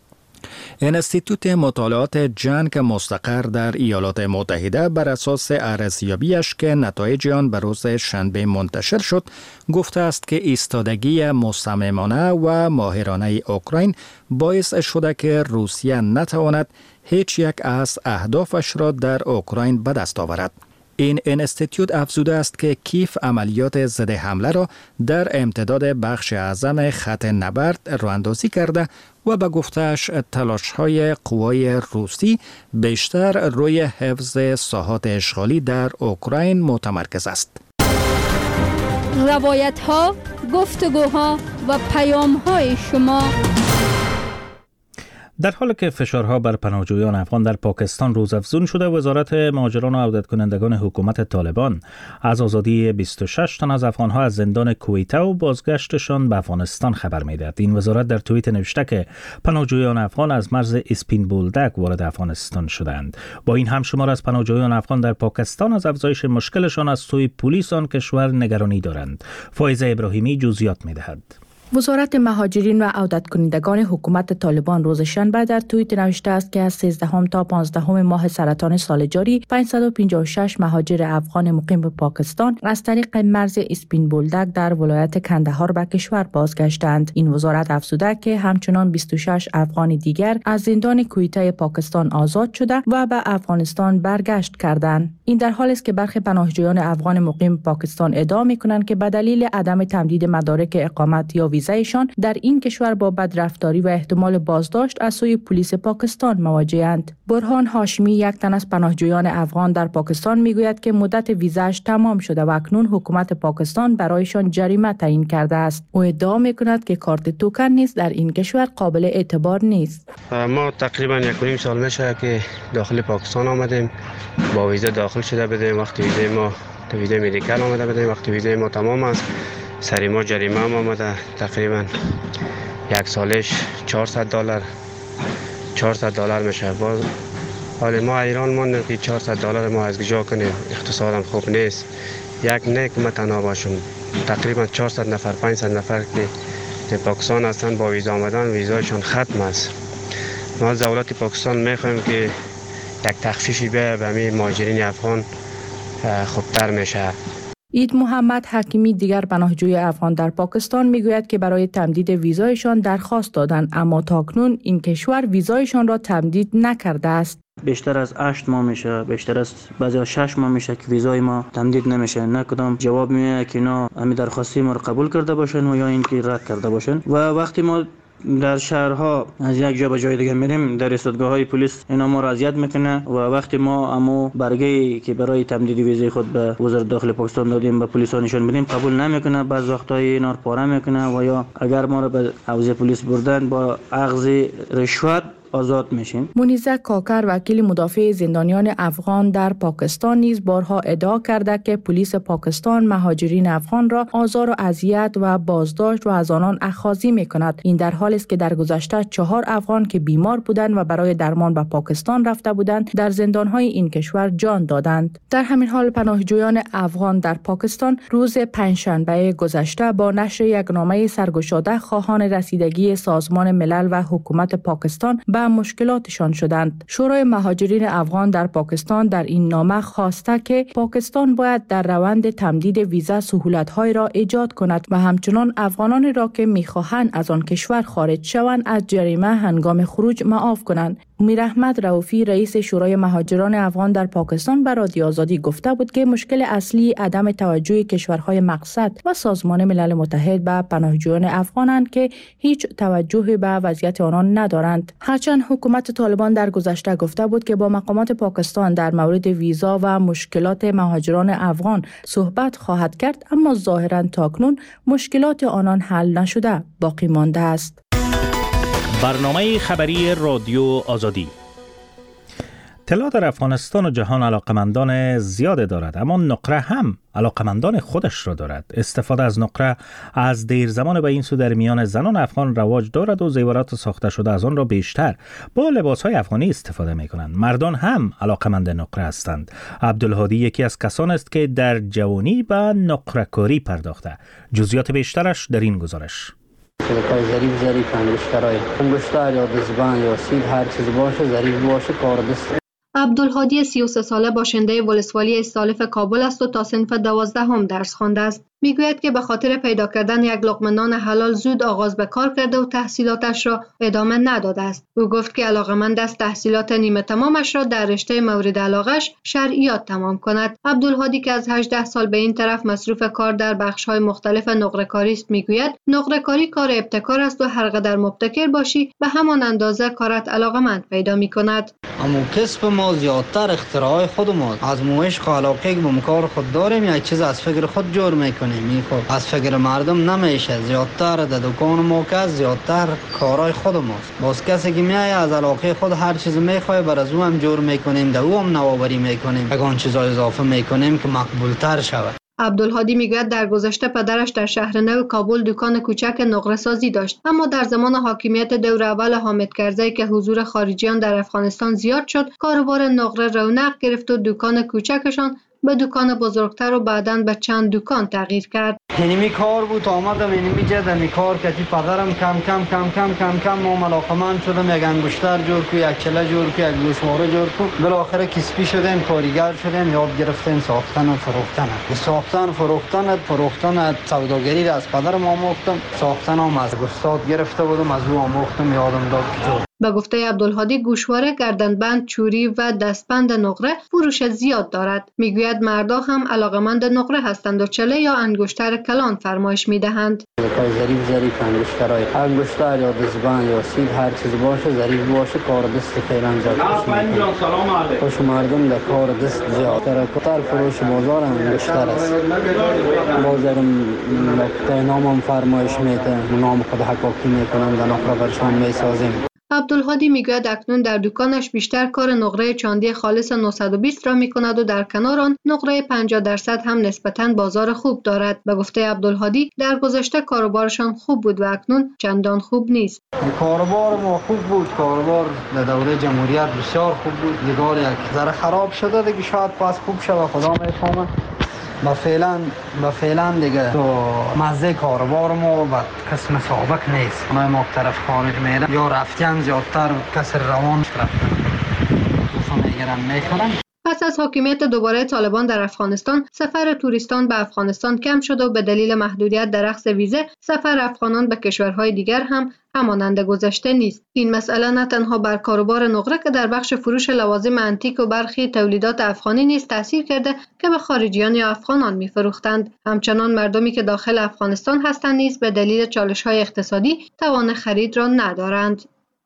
انستیتوت مطالعات جنگ مستقر در ایالات متحده بر اساس ارزیابیش که نتایج آن به روز شنبه منتشر شد گفته است که ایستادگی مصممانه و ماهرانه اوکراین باعث شده که روسیه نتواند هیچ یک از اهدافش را در اوکراین به دست آورد. این انستیتوت افزوده است که کیف عملیات ضد حمله را در امتداد بخش اعظم خط نبرد راه‌اندازی کرده و به گفته‌اش تلاش‌های قوای روسی بیشتر روی حفظ ساحات اشغالی در اوکراین متمرکز است. روایت‌ها، گفتگوها و پیام‌های شما. در حالی که فشارها بر پناهجویان افغان در پاکستان روزافزون شده، وزارت مهاجران و عودت کنندگان حکومت طالبان از آزادی 26 تن از افغانها از زندان کویته و بازگشتشان به افغانستان خبر می‌دهد. این وزارت در توییت نوشته که پناهجویان افغان از مرز اسپین بولدک وارد افغانستان شدند. با این هم شمار از پناهجویان افغان در پاکستان از افزایش مشکلشان از سوی پلیس آن کشور نگرانی دارند. فائزه ابراهیمی جزئیات می‌دهد. وزارت مهاجرین و عودت کنندگان حکومت طالبان روز شنبه در توییت نوشته است که از 13 تا 15 ماه سرطان سال جاری 556 مهاجر افغان مقیم به پاکستان از طریق مرز اسپین بولدک در ولایت کندهار به کشور بازگشتند. این وزارت افزوده که همچنان 26 افغان دیگر از زندان کویته پاکستان آزاد شده و به افغانستان برگشت کردند. این در حالی است که برخی پناهجویان افغان مقیم پاکستان ادعا می‌کنند که به دلیل عدم تمدید مدارک اقامت یا ویزایشان در این کشور با بدرفتاری و احتمال بازداشت از سوی پلیس پاکستان مواجه‌اند. برهان هاشمی، یک تن از پناهجویان افغان در پاکستان، میگوید که مدت ویزاش تمام شده و اکنون حکومت پاکستان برایشان جریمه تعیین کرده است. او ادعا می‌کند که کارت توکن نیز در این کشور قابل اعتبار نیست. ما تقریبا 1.5 سال میشه که داخل پاکستان آمدیم، با ویزا داخل شده بدیم. وقتی ویزای مدیکال آمده بدیم، وقتی ویزای ما تمام است سری ما جریمه هم آمده. تقریبا یک سالش $400 میشه. باز حالی ما ایران ماندیم که $400 ما از کجا کنیم، اقتصادم خوب نیست. یک نیک ما تنها باشم. تقریبا 400 نفر 500 نفر که در پاکستان هستند با ویزا آمدن ویزایشان ختم است. ما از دولت پاکستان میخوایم که یک تخفیفی به همین مهاجرین افغان خوبتر میشه. اید محمد حکیمی دیگر پناهجوی افغان در پاکستان میگوید که برای تمدید ویزایشان درخواست دادند اما تاکنون این کشور ویزایشان را تمدید نکرده است. بیشتر از 8 ماه میشه، بیشتر از بعضی 6 ماه میشه که ویزای ما تمدید نمیشه. نه کدام جواب میاد که اینا همین درخواستی ما رو قبول کرده باشن و یا اینکه رد کرده باشن. و وقتی ما در شهرها از یک جا به جای دیگه میریم، در ایستگاه‌های پلیس اینا ما را اذیت میکنه و وقتی ما امو برگه‌ای که برای تمدید ویزای خود به وزارت داخلی پاکستان دادیم به پلیس نشون بدیم قبول نمیکنه، بعض وقتای اینا رو پاره میکنه و یا اگر ما را به حوزه پلیس بردن با اخذ رشوت آزاد میشیم. منیزه کاکر وکیل مدافع زندانیان افغان در پاکستان نیز بارها ادعا کرده که پلیس پاکستان مهاجرین افغان را آزار و اذیت و بازداشت و از آنان اخاذی میکند. این در حالی است که در گذشته 4 افغان که بیمار بودند و برای درمان به پاکستان رفته بودند در زندانهای این کشور جان دادند. در همین حال پناهجویان افغان در پاکستان روز پنجشنبه گذشته با نشر یک نامه سرگشاده خواهان رسیدگی سازمان ملل و حکومت پاکستان به مشکلاتشان شدند. شورای مهاجرین افغان در پاکستان در این نامه خواسته که پاکستان باید در روند تمدید ویزا سهولت‌های را ایجاد کند و همچنان افغانان را که می‌خواهند از آن کشور خارج شوند از جریمه هنگام خروج معاف کنند. میراحمد رؤوفی رئیس شورای مهاجران افغان در پاکستان به رادیو آزادی گفته بود که مشکل اصلی عدم توجه کشورهای مقصد و سازمان ملل متحد به پناهجویان افغانند که هیچ توجه به وضعیت آنان ندارند. هرچند حکومت طالبان در گذشته گفته بود که با مقامات پاکستان در مورد ویزا و مشکلات مهاجران افغان صحبت خواهد کرد، اما ظاهراً تاکنون مشکلات آنان حل نشده باقی مانده است. برنامه خبری رادیو آزادی. طلا در افغانستان و جهان علاقمندان زیاد دارد، اما نقره هم علاقمندان خودش را دارد. استفاده از نقره از دیر زمان به این سو در میان زنان افغان رواج دارد و زیورات ساخته شده از آن را بیشتر با لباسهای افغانی استفاده می کنند. مردان هم علاقمند نقره هستند. عبدالهادی یکی از کسان است که در جوانی به نقره کاری پرداخته. جزئیات بیشترش در این گزارش. سلکای ظریف انگشتر یا دزبان یا سیب هر چیز باشه ظریف باشه کار دست. عبدالهادی 33 ساله باشنده ولسوالی استالف کابل است و تا صنف 12 درس خوانده است. میگوید که به خاطر پیدا کردن یک لقمه نان حلال زود آغاز به کار کرده و تحصیلاتش را ادامه نداده است. او گفت که علاقه‌مند است تحصیلات نیمه تمامش را در رشته مورد علاقش شرعیات تمام کند. عبدالهادی که از 18 سال به این طرف مصروف کار در بخش‌های مختلف نقره‌کاری است میگوید نقره‌کاری کار ابتکار است و هر قدر مبتکر باشی به همان اندازه کارت علاقه‌مند پیدا می‌کند. اما کسب ما زیادتر اختراع خود ما از موش علاقه به کار خود داریم، یک چیز از فکر خود جور میکنیم. از فکر مردم نمیشه. زیادتر در دکان ما که زیادتر کارهای خود ماست. باز کسی که میایه از علاقه خود هر چیز میخواه بر از او هم جور میکنیم، در او هم نوآوری میکنیم، اگه چیزای اضافه میکنیم که مقبولتر شود. عبدالهادی میگوید در گذشته پدرش در شهر نو کابل دکان کوچک نقره سازی داشت، اما در زمان حاکمیت دور اول حامد کرزی که حضور خارجیان در افغانستان زیاد شد، کاروبار نقره رونق گرفت و دکان کوچکشان به دکان بزرگتر و بعداً به چند دکان تغییر کرد. اینمی کار بود آمدم اینمی جدمی کار کردی پدرم کم ما علاقمند شدم، یک انگشتر جور کو، یک چله جور کو، یک گوشواره جور کو، بالاخره کسبی شدیم، کارگر شدیم، یاد گرفتیم ساختن و فروختن سوداگری را از پدرم آموختم، ساختن هم از استاد گرفته بودم، از او آموختم، یادم داد که به گفته عبدالهادی گوشواره، گردنبند، چوری و دستبند نقره فروش زیاد دارد. میگوید مردا هم علاقمند نقره هستند و چله یا انگشتر کلان فرمایش میدهند. ظریف انگشتر یا دزبان یا سیب هر چیز باشه ظریف باشه کار دست فعلا زیاد خوش مردم در کار دست زیاد تر فروش بازار انگشتر است. بازارم نقطه نامم فرمایش میده، نام خود حقاقی میکنم در نقره برشان میسازیم. عبدالهادی میگوید اکنون در دکانش بیشتر کار نقره چاندی خالص 920 را میکند و در کنار آن نقره 50% هم نسبتاً بازار خوب دارد. به گفته عبدالهادی در گذشته کاروبارشان خوب بود و اکنون چندان خوب نیست. کاروبار ما خوب بود، کاروبار در دوره جمهوریت بسیار خوب بود، دیگر یک ذره خراب شده دیگه، شاید پس خوب شود خدا میفهمه. با فعلا دیگه تو مزه کاروبار ما و قسم سابق نیست. ما طرف خارج میرم یا رفتن زیادتر کسر روان رفتن میگیرن میخورن. پس از حاکمیت دوباره طالبان در افغانستان، سفر توریستان به افغانستان کم شد و به دلیل محدودیت در اخذ ویزه، سفر افغانان به کشورهای دیگر هم همانند گذشته نیست. این مسئله نه تنها بر کاروبار نقره که در بخش فروش لوازم انتیک و برخی تولیدات افغانی نیز تاثیر کرده که به خارجیان یا افغانان می‌فروختند، همچنان مردمی که داخل افغانستان هستند نیز به دلیل چالش‌های اقتصادی توان خرید را ندارند.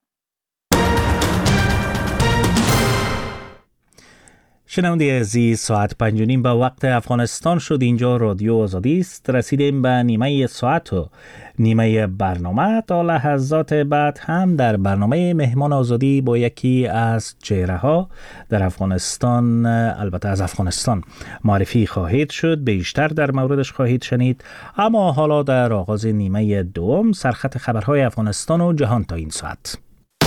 شنونده عزیز، ساعت 5:30 به وقت افغانستان شد. اینجا رادیو آزادی است. رسیدیم به نیمه ساعت و نیمه برنامه. تا لحظات بعد هم در برنامه مهمان آزادی با یکی از چهره ها در افغانستان، البته از افغانستان، معرفی خواهید شد. بیشتر در موردش خواهید شنید. اما حالا در آغاز نیمه دوم سرخط خبرهای افغانستان و جهان تا این ساعت.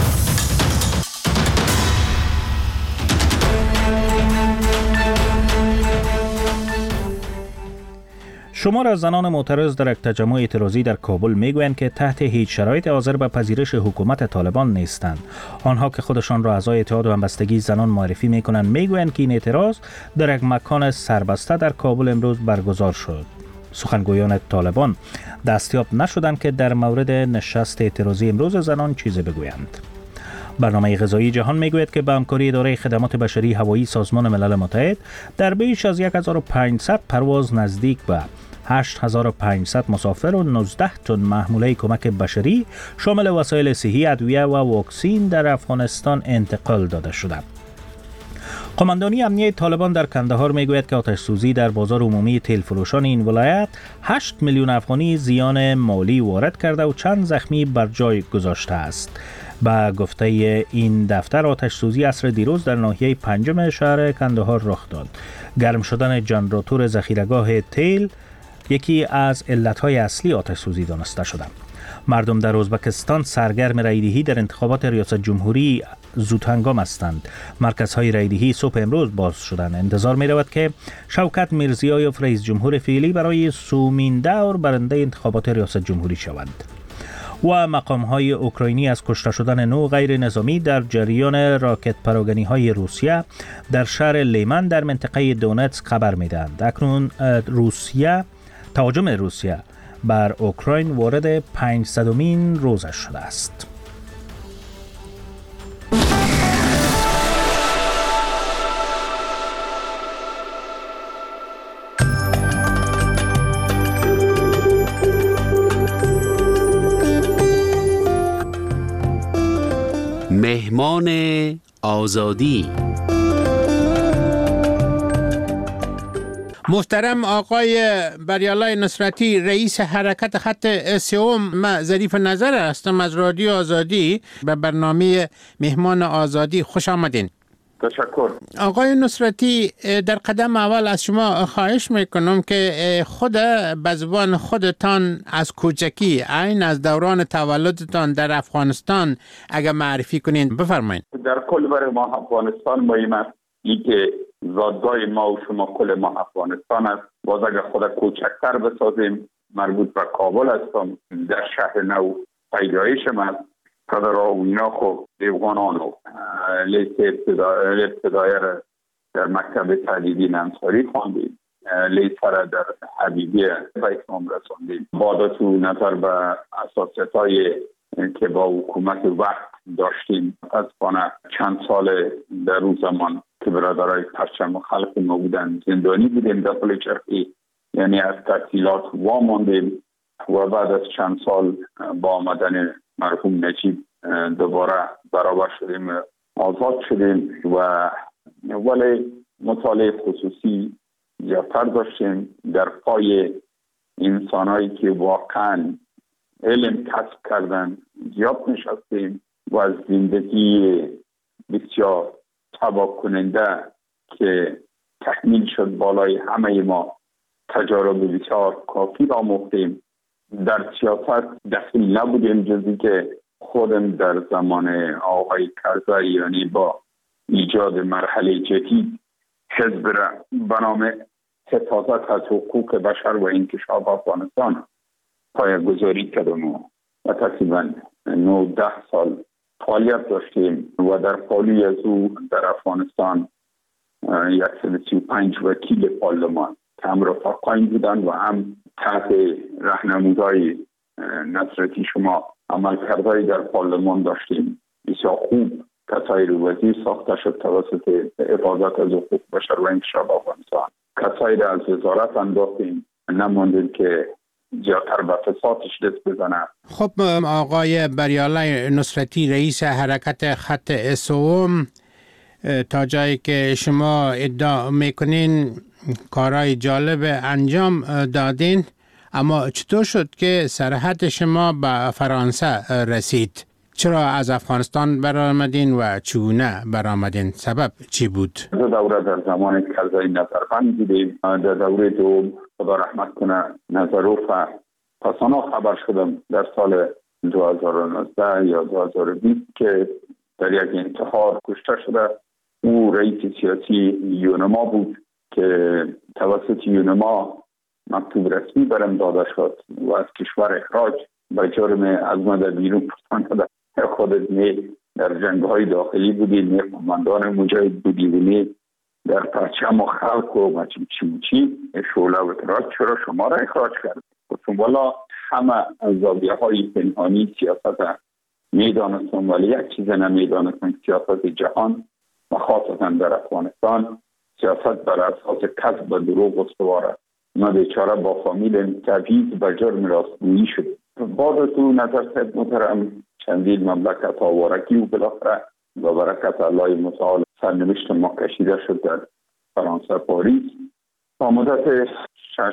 شمار از زنان معترض در یک تجمع اعتراضی در کابل میگویند که تحت هیچ شرایط حاضر به پذیرش حکومت طالبان نیستند. آنها که خودشان را اعضای اتحاد و همبستگی زنان معرفی میکنند میگویند که این اعتراض در یک مکان سربسته در کابل امروز برگزار شد. سخنگویان طالبان دستیاب نشدند که در مورد نشست اعتراضی امروز زنان چیزی بگویند. برنامه غذایی جهان میگوید که با همکاری اداره خدمات بشری هوایی سازمان ملل متحد در بیش از 1500 پرواز نزدیک به 8500 مسافر و 19 تن محموله کمک بشری شامل وسایل صحی، ادویه و واکسین در افغانستان انتقال داده شده. قماندانی امنیه طالبان در کندهار میگوید که آتش سوزی در بازار عمومی تیل فروشان این ولایت 8 میلیون افغانی زیان مالی وارد کرده و چند زخمی بر جای گذاشته است. با گفته این دفتر، آتش سوزی عصر دیروز در ناحیه پنجم شهر کندهار رخ داد. گرم شدن ژنراتور ذخیره‌گاه تیل یکی از علتهای اصلی آتش سوزی دانسته شده. مردم در ازبکستان سرگرم رایدهی در انتخابات ریاست جمهوری زودهنگام هستند. مرکزهای رایدهی صبح امروز باز شدند. انتظار می رود که شوکت میرزیایوف رئیس جمهور فعلی برای سومین دور برنده انتخابات ریاست جمهوری شوند. و مقام‌های اوکراینی از کشته شدن 9 غیر نظامی در جریان راکت پراگنی‌های روسیه در شهر لیمن در منطقه دونتسک خبر می‌دهند. اکنون تهاجم روسیه بر اوکراین وارد 500مین روزش شده است. مهمان آزادی. محترم آقای بریالله نصرتی، رئیس حرکت خط سوم، من ظریف نظر هستم از رادیو آزادی. به برنامه مهمان آزادی خوش آمدین. تشکر. آقای نصرتی، در قدم اول از شما خواهش میکنم که خود به زبان خودتان از کوچکی، عین از دوران تولدتان در افغانستان اگر معرفی کنین بفرمایید. در کل برای ما افغانستان مهم است این که زادگاه ما و شما کل ما افغانستان است. باز اگر خود کوچکتر بسازیم، مربوط به کابل هستم، در شهر نو پیدایشم است. پدر و اینا خب دیوگانانو لیست ابتدایی را در مکتب تعلیمی انصاری خواندیم، لیست را در حبیبی به اتمام رساندیم. بعد از اون نظر به اساسیت‌های که با حکومت وقت داشتیم، از چند سال در اون زمان که برادرای پرچم خلق ما بودن زندانی بودیم داخل چرخی، یعنی از تحصیلات واماندیم و بعد از چند سال با آمدن مرحوم نجیب دوباره برابر شدیم، آزاد شدیم و ولی مطالعه خصوصی زیادتر داشتیم. در پای انسانهایی که واقعا علم کسب کردن زیاد نشستیم و از زندگی بسیار تباه کننده که تحمیل شد بالای همه ما تجارب بسیار کافی را آموختیم. در سیاست دخیل نبودیم جزی که خودم در زمان آقای کرزی، یعنی با ایجاد مرحله جدید حزب را به نام حفاظت از حقوق بشر و انکشاف افغانستان پایه‌گذاری کردم و تقریبا 9-10 سال فعالیت داشتیم و در پالی از او در افغانستان 135 وکیل پارلمان که هم رفقاین بودن و هم تحت راهنمایی نصرتی شما عملکردهایی در پارلمان داشتیم بسیار خوب. کسایی رو وزیر ساخته شد توسط حفاظت از حقوق بشر و انکشاف افغانستان. کسایی رو از وزارت انداختیم، نموندیم که زیادتر به فسادش دست بزنه. خب آقای بریالله نصرتی رئیس حرکت خط اسوم، تا جایی که شما ادعا میکنین کارهای جالب انجام دادین، اما چطور شد که سرحد شما به فرانسه رسید؟ چرا از افغانستان برآمدین و چگونه برآمدین؟ سبب چی بود؟ دو دوره در زمان کرزی نظربند بودیم. در دوره دوم خدا رحمت کنه نظروف پسانا خبر شدم در سال 2019 یا 2020 که در یک انتحار کشته شده. او رئیس سیاسی یونما بود که توسط یونما مکتوب رسمی برم داده شد و از کشور اخراج به جرم از مده بیرون پرسانده. خودت می در جنگ‌های داخلی بودی، می قماندان مجاهد بودی و می در پرچم و خلق و چی شعله و تراج، چرا شما را اخراج کرد؟ گفتم والا همه از زاویه‌های پنهانی سیاست می دانستم، ولی یک چیز نمی دانستم، سیاست جهان و خاصتا در افغانستان سیاست بر اساس کذب و دروغ استواره. ما بیچاره با فامیل تبعید به جرم راستگویی شد. بعد تو نظر صاحب محترم چندین مملکت آوارگی و بالاخره و برکت الله متعال سرنوشت ما کشیده شد در فرانسه پاریس. تا مدت 6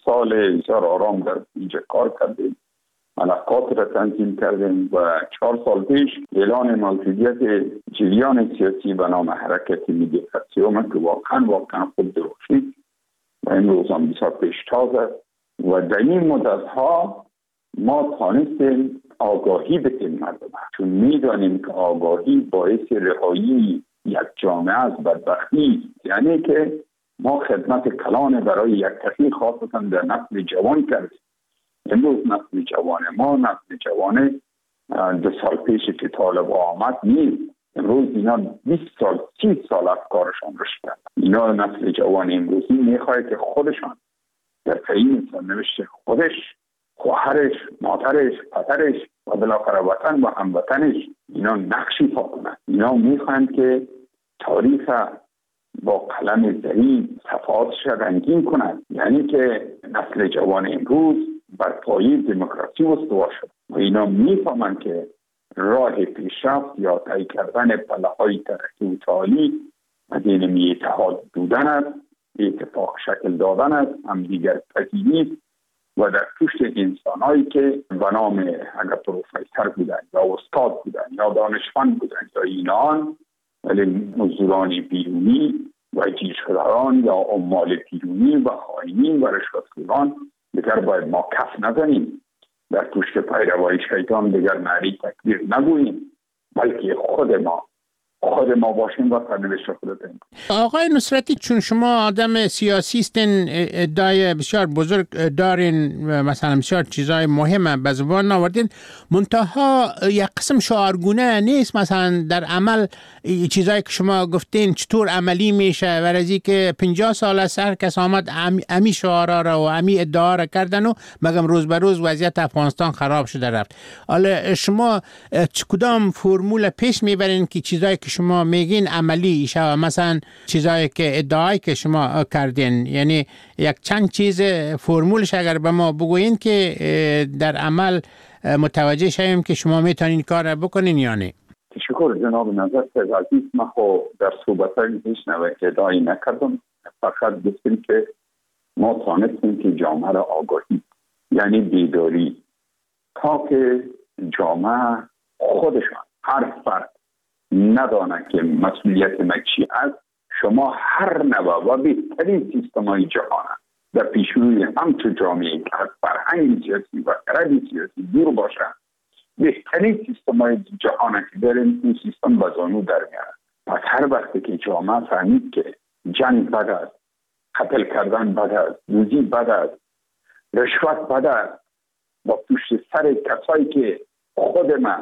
سال بسیار آرام در اینجا کار کردیم، ملکات را تنظیم کردیم و 4 سال پیش اعلان موجودیت جریان سیاسی به نام حرکت ملی خطیوم که واقعا خود درخشید و امروز هم بسیار پیشتاز است و در این مدتها ما تانستیم آگاهی بدیم مردم، چون میدانیم که آگاهی باعث رهایی یک جامعه از بدبختی، یعنی که ما خدمت کلان برای یک کسی خاصتا در نسل جوان کردیم. امروز نسل جوان ما نسل جوان 2 سال پیش که طالب آمد نیست. امروز اینا 20 سال 30 سال افکارشان رشد کرد. اینا نسل جوان امروزی میخواد که خودشان در تعیین سرنوشت خودش، خواهرش، مادرش، پدرش و بالاخره وطن و هموطنش اینا نقشی ایفا کنند. اینا میخواهند که تاریخ با قلم زرین صفحاتش رنگین کنند، یعنی که نسل جوان امروز بر پایه دموکراسی استوار شد و اینا میفهمند که راه پیشرفت یا طی کردن پله‌های ترقی و تعالی از این اتحاد بودن است، اتفاق شکل دادن است، همدیگر پذیری و در پشت انسان‌هایی که به نام اگر پروفسور بودن یا استاد بودن یا دانشمند بودن یا اینان، ولی مزدوران بیرونی و جیش‌خواران یا عمال بیرونی و خائنین و رشوتخواران دیگر باید ما کف نزنیم، در پشت پیروای شیطان دیگر نعره تکبیر نگوییم، بلکه خود ما باشیم و سرنوشت خودتیم. آقای نصرتی، چون شما آدم سیاسی هستین، ادعای بسیار بزرگ دارین، مثلا بسیار چیزای مهم به زبان آوردین، منتها یک قسم شعارگونه نیست. مثلا در عمل چیزایی که شما گفتین چطور عملی میشه؟ ورزی که 50 سال از هر کس آمد امی شعارا را و امی ادعا را کردن و مگم روز به روز وضعیت افغانستان خراب شده رفت. حالا شما کدام فرمول پیش میبرین که چیزایی که شما میگین عملی شه؟ مثلا چیزایی که ادعایی که شما کردین، یعنی یک چند چیز فرمولش اگر به ما بگوین که در عمل متوجه شویم که شما میتونین کار بکنین یا نه. تشکر جناب نظر عزیز. من در صحبت‌های پیش ادعایی نکردم، فقط گفتم که ما تانستیم که جامعه را آگاهی، یعنی بیداری، تا که جامعه خودشان هر فرد ندانه که مسئولیت ما چی است. شما هر نوع و بهترین سیستم‌های جهان در پیشروی همچون جامعه که از فرهنگ سیاسی و خرد سیاسی دور باشه، بهترین سیستم‌های جهان که داریم این سیستم به زانو در میاره. پس هر وقتی که جامعه فهمید که جنگ بد است، قتل کردن بد است، دوزی بد است، رشوت بد است، با پشت سر کسایی که خود ما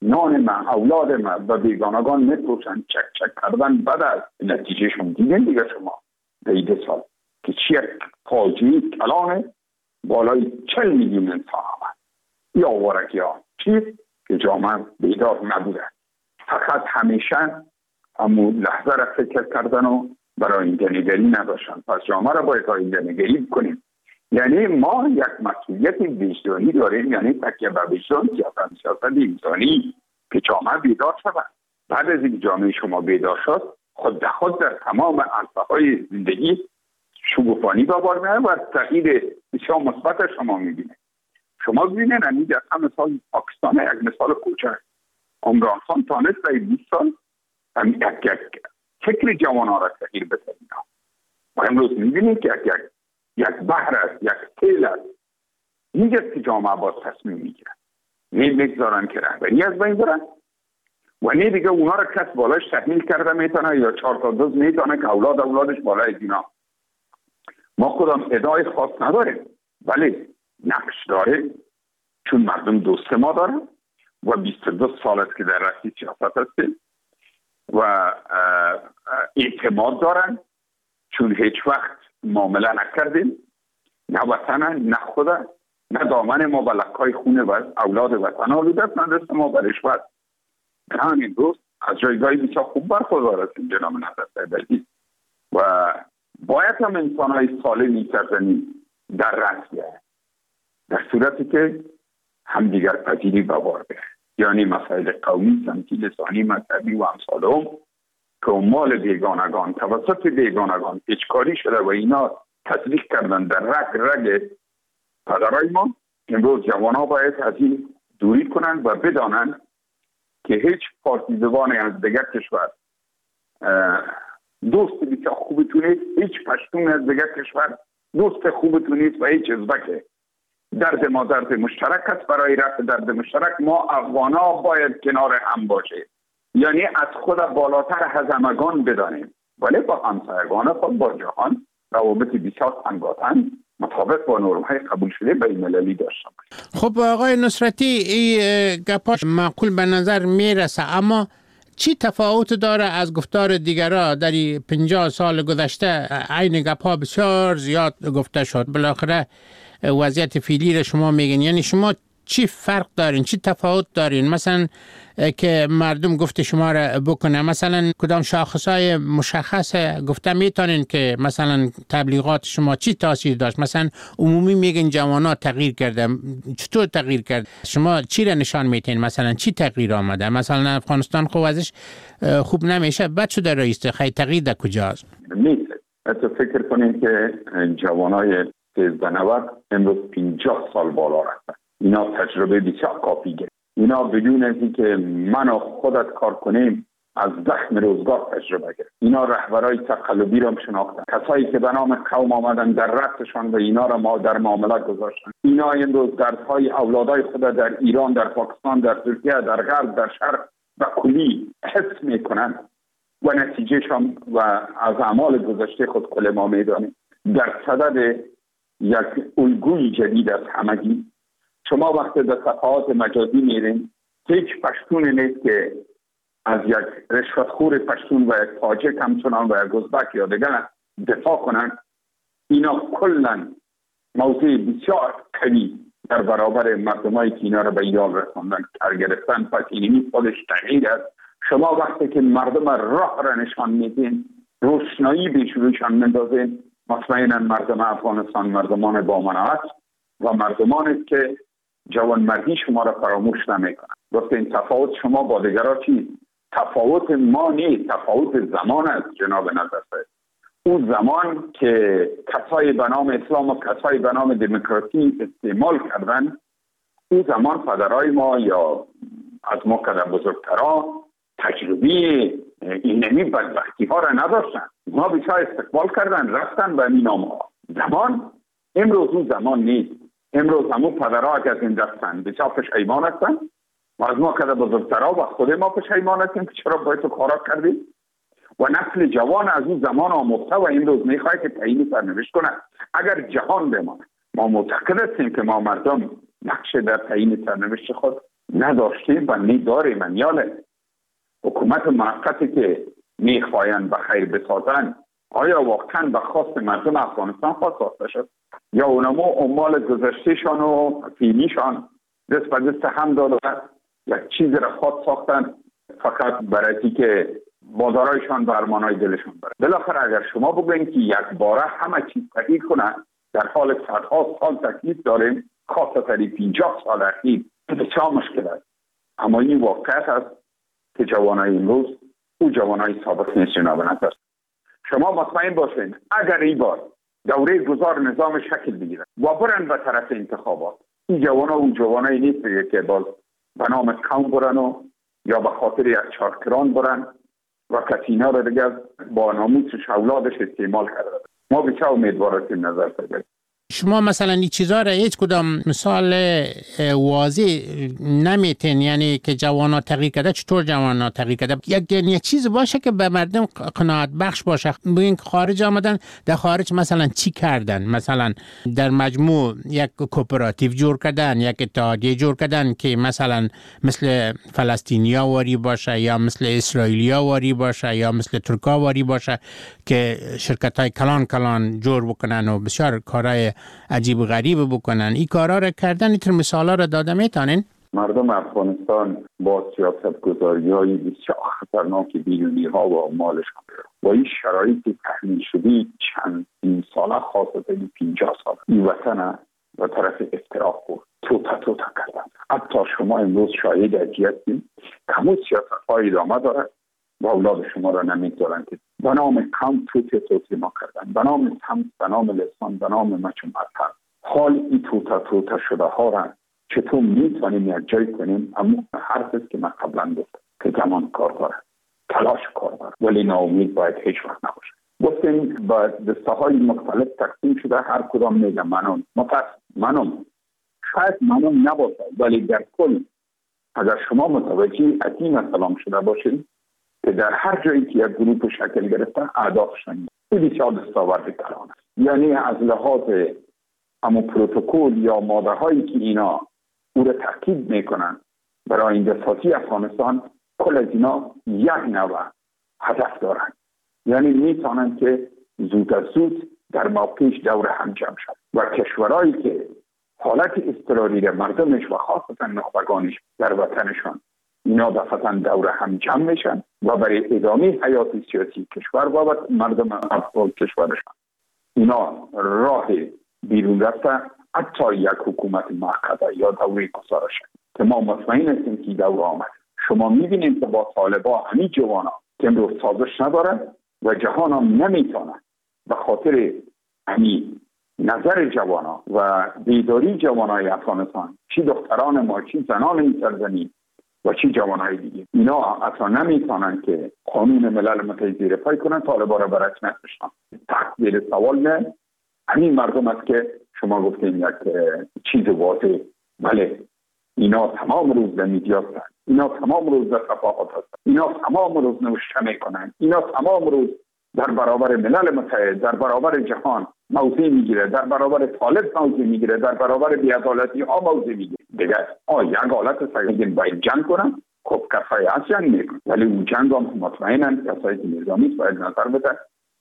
نان ما، اولاد ما و بیگانگان میپرسن چک چک کردن بد است. نتیجهشون دیدین دیگه شما در 2 سال که چی فاجعه کلان بالای 40 میلیون انسان آمد. یا آوارگی ها چیز که جامعه بیدار نبوده، فقط همیشه همون لحظه را فکر کردن و برای آینده نگری نداشتن. پس جامعه را باید آینده نگری بکنیم. یعنی ما یک مسئولیت وجدانی داریم، یعنی تکیه به وجدان سیاست انسانی که جامعه بیدار شود. بعد از این جامعه شما بیدار شد، خود به خود در تمام عرصه‌های زندگی شگوفانی به بار میاد و تغییر بسیار مثبت شما میبینه. شما ببینید همین مثال پاکستان یک مثال کوچک. عمران خان تانست در 20 سال همین یک فکر جوانان را تغییر بده. و امروز میبینید که یک بحر است، یک تیل است. اینجاست که جامعه باز تصمیم میگیره. نمیگذارن که رهبری از بین برن و نه دیگه اونا را کس بالاش تحمیل کرده میتونه یا 4 تا دوز میتونه که اولادش بالای اینا. ما خودم ادعای خاص نداریم ولی نقش داریم، چون مردم دوست ما دارن و 22 سال است که در رأس سیاست هستیم و اعتماد دارن، چون هیچ وقت معامله نکردیم، نه وطن نه خدا نه دامن ما به لکای خونه و اولاد وطن آلودت، نه دست ما به رشوت. همین روز از جایگاهی بسیار خوب برخوردار هستیم جناب نظر سیدی و باید هم انسان‌های سالمی سرزمین در رأس بیاید، در صورتی که همدیگر پذیری به بار بیاید. یعنی مسائل قومی، سمتی، لسانی، مذهبی و امثالهم که مال بیگانگان توسط بیگانگان اجکاری شده و اینا تطبیق کردن در رگ پدرای ما. امروز جوانها باید از این دوری کنند و بدانند که هیچ پارتیزوانی از دیگر کشور دوست بسیار خوبتون نیست، هیچ پشتون از دیگر کشور دوست خوبتون نیست و هیچ ازبکه. درد ما درد مشترک است. برای رفع درد مشترک ما افغان‌ها باید کنار هم باشیم، یعنی از خود بالاتر از همگان بدانیم، ولی با همسایگان خود با جهان روابط بسیار تنگاتن مطابق با نرم‌های قبول شده بین‌المللی داشته باشیم. خب آقای نصرتی، این گپاش معقول به نظر میرسه، اما چی تفاوت داره از گفتار دیگرها؟ در 50 سال گذشته عین گپ‌ها بسیار زیاد گفته شد، بالاخره وضعیت فعلی را شما میگین. یعنی شما چی فرق دارین، چی تفاوت دارین مثلا که مردم گفت شما را بکنه؟ مثلا کدام شاخصای مشخص گفته میتونین که مثلا تبلیغات شما چی تاثیر داشت؟ مثلا عمومی میگن جوانا تغییر کرده، چطور تغییر کرد؟ شما چی را نشان میتین؟ مثلا چی تغییر آمده؟ مثلا افغانستان خب ازش خوب نمیشه، بد شده رئیس، خیلی تغییر در کجاست؟ نیست. تو فکر کنین که جوانای 13-90 امروز 50 سال بالا رفتن. اینا تجربه بسیار کافی گرفت. اینا بدون از اینکه من و خودت کار کنیم از زخم روزگار تجربه گرفت. اینا رهبرای تقلبی را شناختن، کسایی که به نام قوم آمدن در رأسشان و اینا را ما در معاملات گذاشتن. اینا امروز دردهای اولادای خود در ایران، در پاکستان، در ترکیه، در غرب، در شرق و کلی حس میکنن و نتیجهشان و از اعمال گذشته خود کل ما میدانیم. در صدد یک الگوی جدید از همگی. شما وقتی در صفحات مجازی میرین هیچ پشتون نیست که از یک رشوتخور پشتون و یک تاجک همچنان و یک ازبک یا دیگر دفاع کنن. اینا کلا موضوع بسیار قوی در برابر مردمایی که اینا را به یال رساندن کار گرفتن. پس اینی خودش تغییر است. شما وقتی که مردم راه را نشان میدین، روشنایی به روشان میندازین، مطمئنا مردم افغانستان مردمان با مناعت و مردمان است که جوانمردی شما را فراموش نمیکنن. گفت این تفاوت شما با دیگران چی؟ تفاوت ما نیست، تفاوت زمان است جناب نظر. اون زمان که کسای به نام اسلام و کسای به نام دموکراسی استعمال کردن، اون زمان پدرای ما یا از ما کده بزرگتران تجربه اینمی بدبختی ها را نداشتن. ما بسیار استقبال کردن، رفتن به این نام ها. زمان امروز اون زمان نیست. امروز همون پدرها که از این دستن بسیار پشیمان هستن و از ما کده بزرگترها و خود ما پشیمان هستیم که چرا باید تو کارا کردیم و نسل جوان از اون زمان آموخته و امروز میخواه که تعیین سرنوشت کنه. اگر جهان بمانه، ما معتقد هستیم که ما مردم نقش در تعیین سرنوشت خود نداشتیم و نداریم. یاله حکومت موقتی که میخواین به خیر بسازن، آیا واقعا به خواست مردم افغانستان خواست ساخته شد یا اونمو اموال گذشتهشان و فیلیشان دست به دست هم داده یک چیزی را خود ساختن فقط برای که بازارایشان به ارمانهای دلشان بره. بالاخره اگر شما بگوین که یک باره همه چیز تغییر کنه، در حال صدها سال تکلیف داریم، خاصتا 50 سال اخیر بسیار مشکل است. اما این واقعیت است که جوانای امروز او جوانای سابق نیست. جناب نظر شما مطمئن باشین اگر این بار دوره گذار نظام شکل بگیرد و برن به طرف انتخابات، این جوانا او جوانایی نیست که باز به نام قوم برن و یا به خاطر یک چارکران برن و کسینا را دیگر با ناموسش اولادش استعمال کرده. ما بسیار امیدواریم نظر بگیریم. شما مثلا این چیزها را هیچ کدام مثال واضح نمیتین، یعنی که جوانا تغییر کرده، چطور جوانا تغییر کرده؟ یک چیز باشه که به مردم قناعت بخش باشه. ببین خارج آمدن، در خارج مثلا چی کردن؟ مثلا در مجموع یک کوپراتیو جور کردن، یک اتحادیه جور کردن که مثلا مثل فلسطینیا واری باشه یا مثل اسرائیلیا واری باشه یا مثل ترکا واری باشه که شرکت‌های کلان جور بکنن و بسیار کارهای عجیب و غریب بکنن. این کارا را کردن، این مثالا را داده میتونین؟ مردم افغانستان با سیاست گذاری‌های بسیار خطرناک بیرونی‌ها و مالشان و این شرایط تحمیل شده چند این ساله خاصتا 50 سال این وطن و طرف افتراق بود توتا کردن. حتی شما امروز شاهد هستید کمو سیاست‌های ادامه داره و اولاد شما را نمی‌گذارند که به نام قوم توتی ما کردن، به نام سمت، به نام لسان، به نام مچ و مذهب. حال این توتا شده ها را چطور میتونیم یک جای کنیم؟ اما حرف است که من قبلا گفتم که زمان کار داره، تلاش کار داره، ولی ناامید باید هیچ وقت نباشه. گفتیم با دسته‌های مختلف تقسیم شده، هر کدام میگه منم شاید منم نباشه، ولی در کل اگر شما متوجه از این مسئله شده باشید که در هر جایی که یک گروه شکل گرفته اهدافشان این بسیار دستاورد کلان است. یعنی از لحاظ اما پروتکل یا ماده هایی که اینا او را تاکید میکنن برای آینده سازی افغانستان، کل از اینا یک نوع هدف دارند. یعنی میتونن که زود از زود در موقعش دور هم جمع شد و کشورهایی که حالت اضطراری را مردمش و خاصتا نخبگانش در وطنشان اینا دفعتاً دور هم جمع میشن و برای ادامه حیات سیاسی کشور و مردم افغان کشورشان اینا راه بیرون رفته حتی یک حکومت موقته یا دوره گذارش که ما مطمئن هستیم که دور آمد. شما میبینید که با طالبان همین جوانا که امروز سازش ندارن و جهان هم نمیتونه به خاطر همین نظر جوانا و بیداری جوانای افغانستان، چی دختران ما، چی زنان این سرزمین و چی جوانای دیگه، اینا اصلا نمیتونن که قانون ملل متحد زیر پای کنن، طالبان را به رسمیت بشناسن. تقدیر سوال نه همین مردم است که شما گفتین یک چیز واضح. بله اینا تمام روز در میدیا هستن، اینا تمام روز در صفحات هستن، اینا تمام روز نوشته میکنن، اینا تمام روز در برابر ملل متحد، در برابر جهان موضع میگیره، در برابر طالب موضع میگیره، در برابر بی‌عدالتی ها موضع میگیره. دیگه یک حالت سگین باید جنگ کنن، خب کسایی از جنگ میکنن، ولی اون جنگ هم مطمئنن کسایی که نظامی باید نظر بدن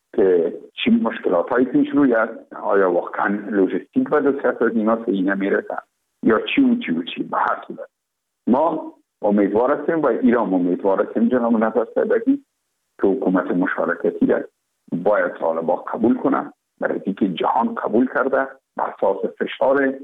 که چی مشکلات هایی پیش روی است، آیا واقعا لوجستیک و دسترس اینا سینه میرسن یا چی به هر صورت ما امیدوار هستیم و ایران امیدوار هستیم جناب نظر صدقی که حکومت مشارکتی را باید طالبان قبول کنه، برای اینکه جهان قبول کرده بر اساس فشار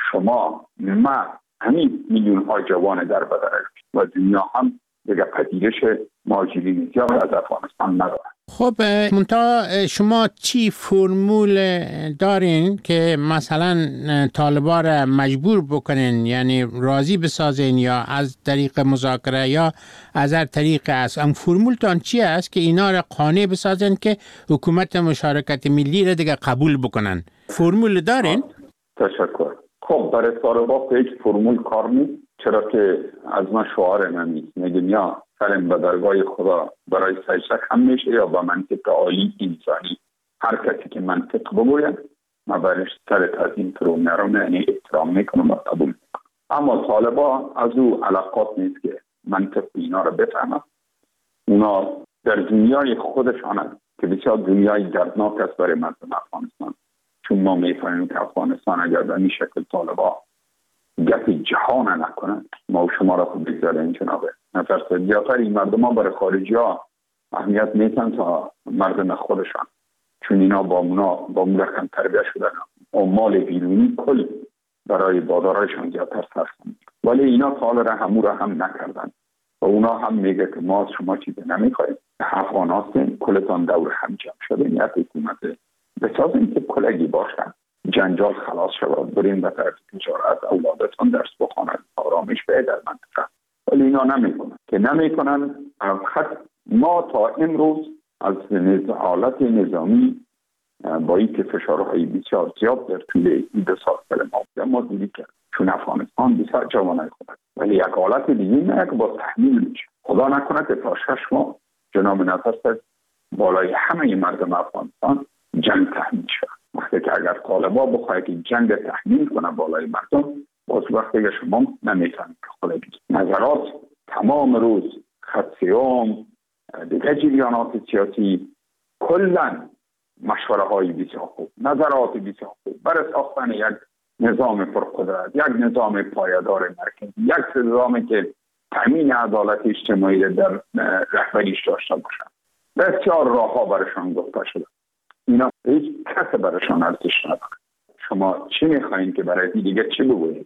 شما ما همین میلیون ها جوان در بدر و دنیا هم دیگه پذیرش مهاجرین زیاد از افغانستان نداره. خب منتها شما چی فرمول دارین که مثلا طالبان را مجبور بکنین، یعنی راضی بسازین یا از طریق مذاکره یا از هر طریق است؟ ام فرمولتان چی است که اینا را قانع بسازین که حکومت مشارکت ملی را دیگه قبول بکنن؟ فرمول دارین؟ تشکر. خب برای طالبان هیچ فرمول کار نیست، چرا که از من شعار نمیست میگم یا سرم به درگاه خدا برای سجده هم میشه یا با منطق عالی انسانی. هر کسی که منطق بگوید ما برش سر تازین فرو نرم، یعنی احترام میکنم و قبول میکنم. اما طالبان از او علاقات نیست که منطق اینا رو بفهمند. اونا در دنیای خودشان است که بسیار دنیای دردناک است برای مردم افغانستان، چون ما میفهمیم که افغانستان اگر به این شکل طالبان گپ جهان نکنند ما و شما را خود بگذاره این جنابه نفر زیادتر این مردم ها برای خارجی ها اهمیت نیستن تا مردم خودشان، چون اینا با اونا رقم تربیه شدن و مال بیرونی کل برای بازارایشان زیادتر صرف کنند. ولی اینا سال را همو را هم نکردن و اونا هم میگه که ما شما چیزی نمیخوایم، افغان هستیم، کلتان دور هم جمع شده، یک حکومت بسازیم که کلگی باشن، جنجال خلاص شود، بریم به طرف تجارت، اولادتان درس بخوانند، آرامش به در منطقه. ولی اینا نمیکنن. خط ما تا امروز از حالت نظامی با این که فشارهای بسیار زیاد در طول این 2 سال ما دیدیم که چون افغانستان بسیار جوانای خود است، ولی یک حالت دیگه نه که با تحمیل میشه. خدا نکنه که تا 6 ماه جناب نظر بالای همه مردم افغانستان جنگ تحمیل شد. وقتی که اگر طالبان بخواهد که جنگ تحمیل کنه بالای مردم، باز وقتی که شما نمیتونید که خود نظرات تمام روز خط سیام دیگه جریانات سیاسی کلا مشوره های بسیار خوب، نظرات بسیار خوب برای ساختن یک نظام پرقدرت، یک نظام پایدار مرکزی، یک نظامی که تامین عدالت اجتماعی در رهبریش داشته باشد. بسیار راه ها برشان گفته شده. اینا هیچ کس برشان ارزش نداره. شما چی میخواین که برای دیگه چی بگویید؟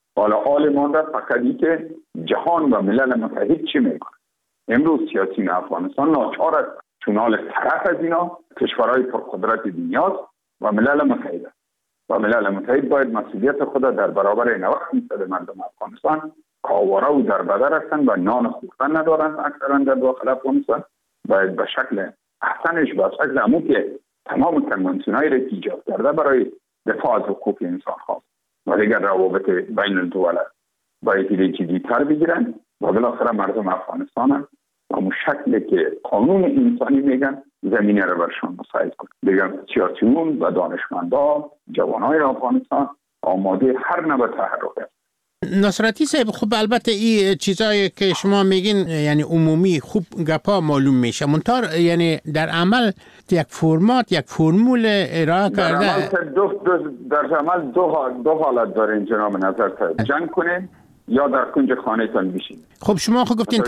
حال مانده فقط این که جهان و ملل متحد چی میکنه؟ امروز سیاسیون افغانستان ناچار است، چون حال طرف از اینا کشورهای پرقدرت دنیاست و ملل متحد است و ملل متحد باید مسئولیت خود در برابر 90% مردم افغانستان کاواره و در بدر هستند و نان خوردن ندارند. اکثرا در داخل افغانستان باید به شکل احسنش، به شکل همون که تمام کنوانسیون‌هایی را ایجاد کرده برای دفاع از حقوق انسان خواست و دیگر روابط بین الدول باید جدی‌تر بگیرن و بالاخره مردم افغانستان هم و همون شکلی که قانون انسانی میگن زمینه را برشان مساعد کنه. دیگر سیاسیون و دانشمندا جوانای افغانستان آماده هر نوع تحرک است. نصرتی صاحب، خب البته این چیزایی که شما میگین یعنی عمومی خوب گپا معلوم میشه، منتها یعنی در عمل یک فرمول ارائه کرده. در عمل دو حالت دارین جناب نظر صاحب، جنگ کنین یا در کنج خانه تان بشین. خب شما خود گفتین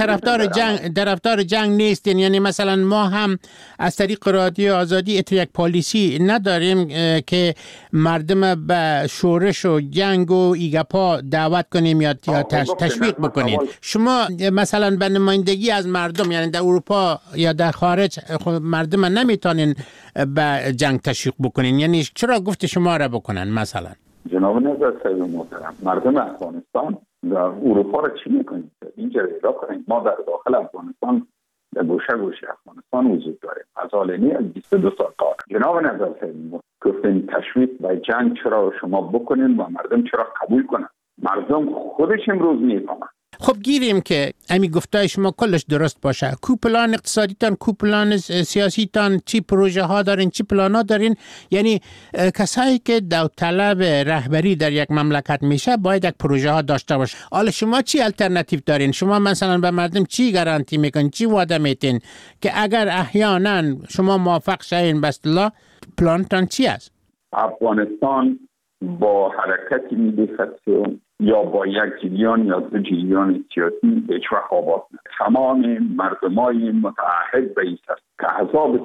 طرفدار جنگ نیستین، یعنی مثلا ما هم از طریق رادیو آزادی یک پالیسی نداریم که مردم به شورش و جنگ و ایگپا دعوت کنیم یا تشویق بکنیم. شما مثلا به نمایندگی از مردم، یعنی در اروپا یا در خارج مردم نمیتونین به جنگ تشویق بکنین، یعنی چرا گفت شما را بکنن؟ مثلا جناب نظر صاحب محترم، مردم افغانستان در اروپا را چی میکنید؟ اینجا ایرا کنید. ما در داخل افغانستان در گوشه افغانستان وجود داریم از حالینی از 22 سال قبل. جناب نظر صاحب گفتین تشویق به جنگ چرا شما بکنین و مردم چرا قبول کنن؟ مردم خودش امروز میفهمن. خب گیریم که امی گفتای شما کلش درست باشه. کو پلان اقتصادیتان، کو پلان سیاسیتان، چی پروژه ها دارین، چی پلان ها دارین؟ یعنی کسایی که داوطلب رهبری در یک مملکت میشه باید یک پروژه ها داشته باشه. حالا شما چی الटरनेटिव دارین؟ شما مثلا به مردم چی گارانتی میکنین، چی وعده میتین که اگر احیانا شما موافق شین به اصطلاح پلانتان چی است؟ افغانستان با حرکت ملی خطی یا با 1 جریان یا 2 جریان سیاسی هیچ وقت آباد نه. تمام مردمای متعهد به این است که احزاب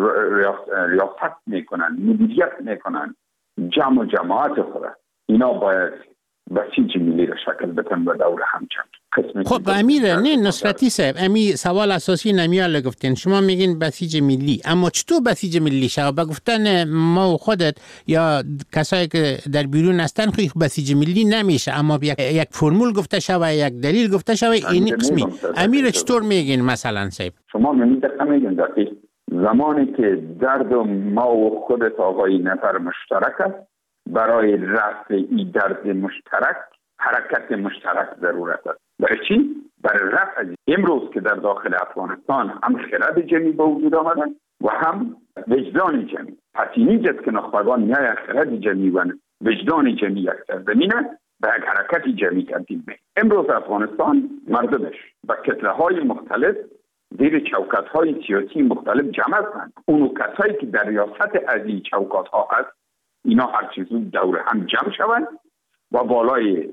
ریاست میکنن، مدیریت میکنن جمع و جماعت خود، اینا باید بسیج ملی را شکل بدن و دور هم جمع. خب امیر نه نصرتی صاحب، امی سوال اساسی نمیاله گفتین، شما میگین بسیج ملی، اما چطور بسیج ملی شو؟ با گفتن ما و خودت یا کسایی که در بیرون هستن خیلی بسیج ملی نمیشه، اما یک فرمول گفته شوه، یک دلیل گفته شوه، این قسمی. امیر چطور میگین مثلا صاحب؟ شما میگین دقیق زمانی که درد ما و خودت آقای نفر مشترک است، برای رفع این درد مشترک حرکت مشترک ضرورت است. برای چی؟ برای رفع امروز که در داخل افغانستان هم خرد جمعی به وجود آمدن و هم وجدان جمعی. پس اینجاست که نخبگان یا خرد جمعی و وجدان جمعی یک سرزمینه به یک حرکت جمعی تبدیل میشه. امروز افغانستان مردمش با کتله‌های مختلف زیر چوکات‌های سیاسی مختلف جمع هستند. اون کسایی که در ریاست از این چوکات‌ها هست اینا هر چیزو دور هم جمع شوند و بالای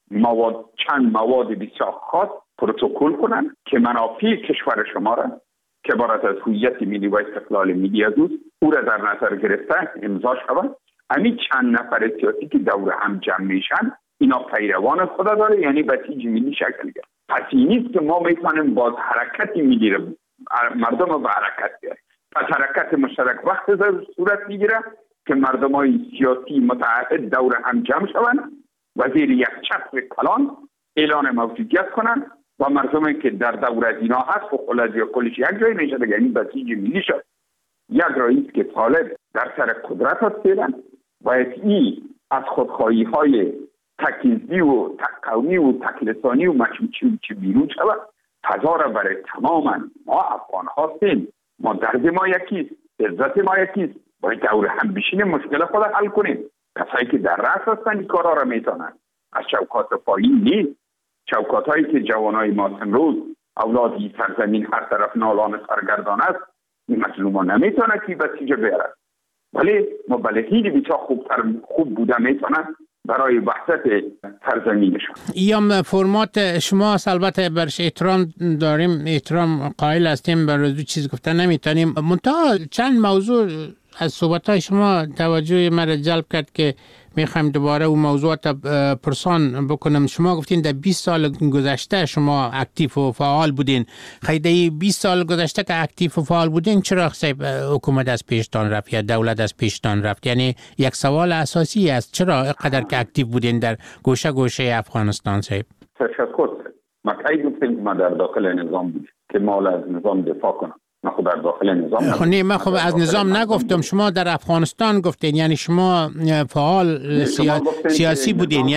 چند مواد بسیار خاص پروتکل کنند که منافع کشور شما را که عبارت از هویت ملی و استقلال ملی از او را در نظر گرفته امضا شود. همین چند نفر سیاسی که دور هم جمع میشن اینا پیروان خود داره، یعنی بسیج ملی شکل گرفت. پس این نیست که ما میتونیم باز حرکتی ملی را مردم رو به حرکت بیاریم. پس حرکت مشترک وقت صورت میگیره که مردمای سیاسی متعهد دور هم جمع شوند و زیر یک چتر کلان اعلان موجودیت کنند و مردمی که در دور از اینا هست و خلاص یا کلش یک جای میشه دیگه، یعنی بسیج ملی شد. یک رئیس که طالب در سر قدرت هست فعلا باید این از خودخواهی های تکیزی و قومی و تکلسانی و مشروطی چه بیرون شود. فضا را برای تماما ما افغان هستیم، ما درد ما یکیست، عزت ما یکیست، باید دور هم بشینیم مشکل خود حل کنیم. کسایی که در رأس هستن این کارا را میتونن، از چوکات پایین نیست. چوکات هایی که جوانای ما امروز اولادی سرزمین هر طرف نالان سرگردان است، این مظلومان نمیتونه که بسیجه بیارد، ولی مبلغین بیچا خوب بوده میتونن برای وحدت سرزمینشان. یا فرمات شما البته برش احترام داریم، احترام قائل هستیم، برای چیز گفتن نمیتونیم. منتها چند موضوع از صحبت‌های شما توجه مرا جلب کرد که میخوایم دوباره اون موضوعات پرسان بکنم. شما گفتین در 20 سال گذشته شما اکتیو و فعال بودین. خیلی 20 سال گذشته که اکتیو و فعال بودین چرا حکومت از پیشتان رفت یا دولت از پیشتان رفت؟ یعنی یک سوال اساسی است، چرا اینقدر که اکتیو بودین در گوشه گوشه افغانستان صاحب؟ تشکر. ما کی گفتیم ما در داخل نظام بودیم که ما از نظام دفاع کنم. من خود در داخل نظام من خب از نظام نگفتم، شما در افغانستان گفتین، یعنی شما فعال سیاسی بودین.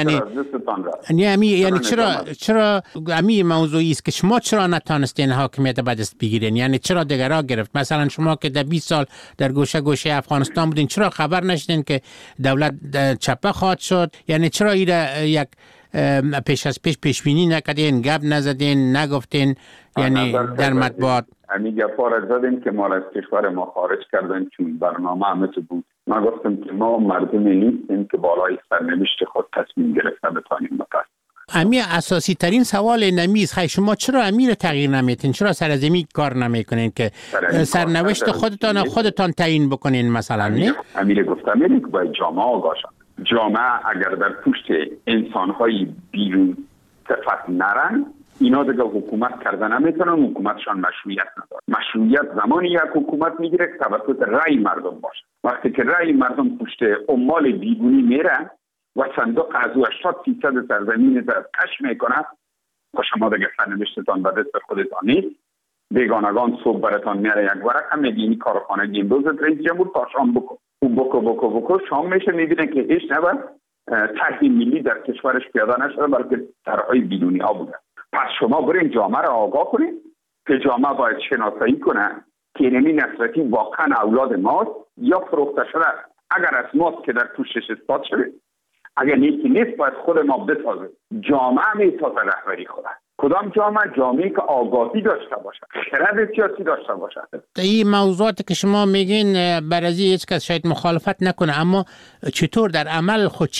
یعنی چرا امی موضوعی است که شما چرا نتونستین حاکمیت به دست بگیرین؟ یعنی چرا دیگرها گرفت؟ مثلا شما که در 20 سال در گوشه گوشه افغانستان بودین، چرا خبر نشدین که دولت چپه خواهد شد؟ یعنی چرا یک پیش از پیش بینی نکردین، گپ نزدین، نگفتین یعنی در مطبوعات؟ همین گپا را زدیم که ما را از کشور ما خارج کردن چون برنامه همه بود. ما گفتم که ما مردمی نیستیم که بالای سرنوشت خود تصمیم گرفته بتانیم متاسف. امی اساسی ترین سوال نمیز خیلی شما چرا امیر تغییر نمیتین؟ چرا سرزمین کار نمیکنین که سرنوشت خودتان تعیین بکنین مثلا؟ نه امیر گفتم که باید جامعه آگاه شد. جامعه اگر در پشت انسان‌های بیرون صفت نرن، اینا دیگه حکومت کردن نمیتونن، حکومتشان مشروعیت نداره. مشروعیت زمانی یک حکومت میگیره که توسط رأی مردم باشه. وقتی که رأی مردم پشت عمال بیگونی میره و صندوق از 80% سرزمین در کش میکنه، خب شما دیگه سرنوشتتان به دست خودتان نیست. بیگانگان صبح براتان میاره یک ورق هم میگینی کارخانه امروز رئیس جمهور تا شام بکن. او بکو شام میشه میبینه که هیچ نبود طرح ملی در کشورش پیاده نشده، بلکه طرحهای بیرونی ها بوده. پس شما برین جامعه را آگاه کنید که جامعه باید شناسایی کنه که اینمی نصرتی واقعا اولاد ماست یا فروخته شده. اگر از ماست که در پوشش اثبات شده، اگر نیست باید خود ما بسازه. جامعه میسازه رهبری خودش. کدام جامعه که آگاهی داشته باشه، خرد سیاسی داشته باشه. این موضوعاتی که شما میگین برای هیچ کس شاید مخالفت نکنه، اما چطور در عمل خود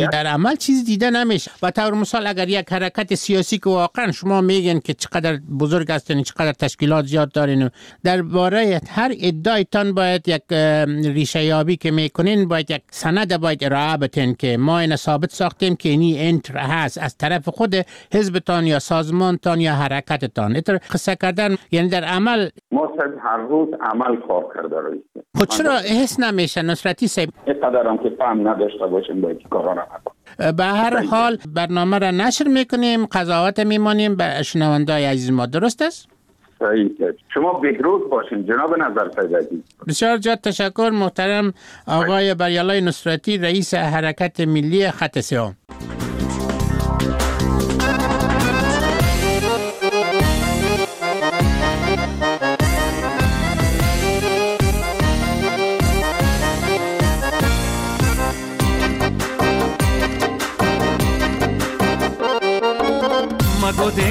چیزی دیده نمیشه؟ و طور مثال اگر یک حرکت سیاسی که واقعا شما میگین که چقدر بزرگ هستین، چقدر تشکیلات زیاد دارین، درباره هر ادعایتان باید یک ریشه یابی که میکنین، باید یک سند باید ارائه بدین که ما این ثابت ساختیم که اینی انتر هست از طرف خود حزبتان یا سازمانتان یا حرکتتان. اینطور قصه کردن یعنی در عمل ما هر روز عمل کار کرده رایستیم. خود چرا حس نمیشه نصرتی صاحب؟ اینقدر هم که فهم نداشته باشیم باید کارا را نکنیم. به هر حال برنامه را نشر میکنیم، قضاوت میمانیم به شنوندای عزیز ما، درست است؟ شما بهروز باشین جناب نظرفیدی. بسیار زیاد تشکر محترم آقای بریالای نصرتی، رئیس حرکت ملی خط سه‌ام.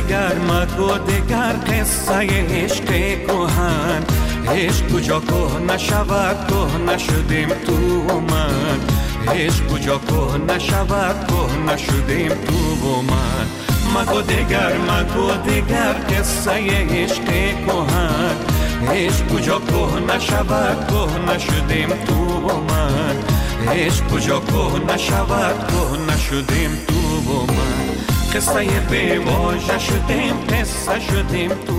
دگر مگو دگر قصه عشق کهن عشق کجا که نشود که نشدیم تو و من عشق کجا که نشود که نشدیم تو و من مگو دگر قصه عشق کهن عشق کجا که نشود که نشدیم تو و من عشق کجا که نشود که نشدیم تو و من قصه بیواژه شدیم قصه شدیم تو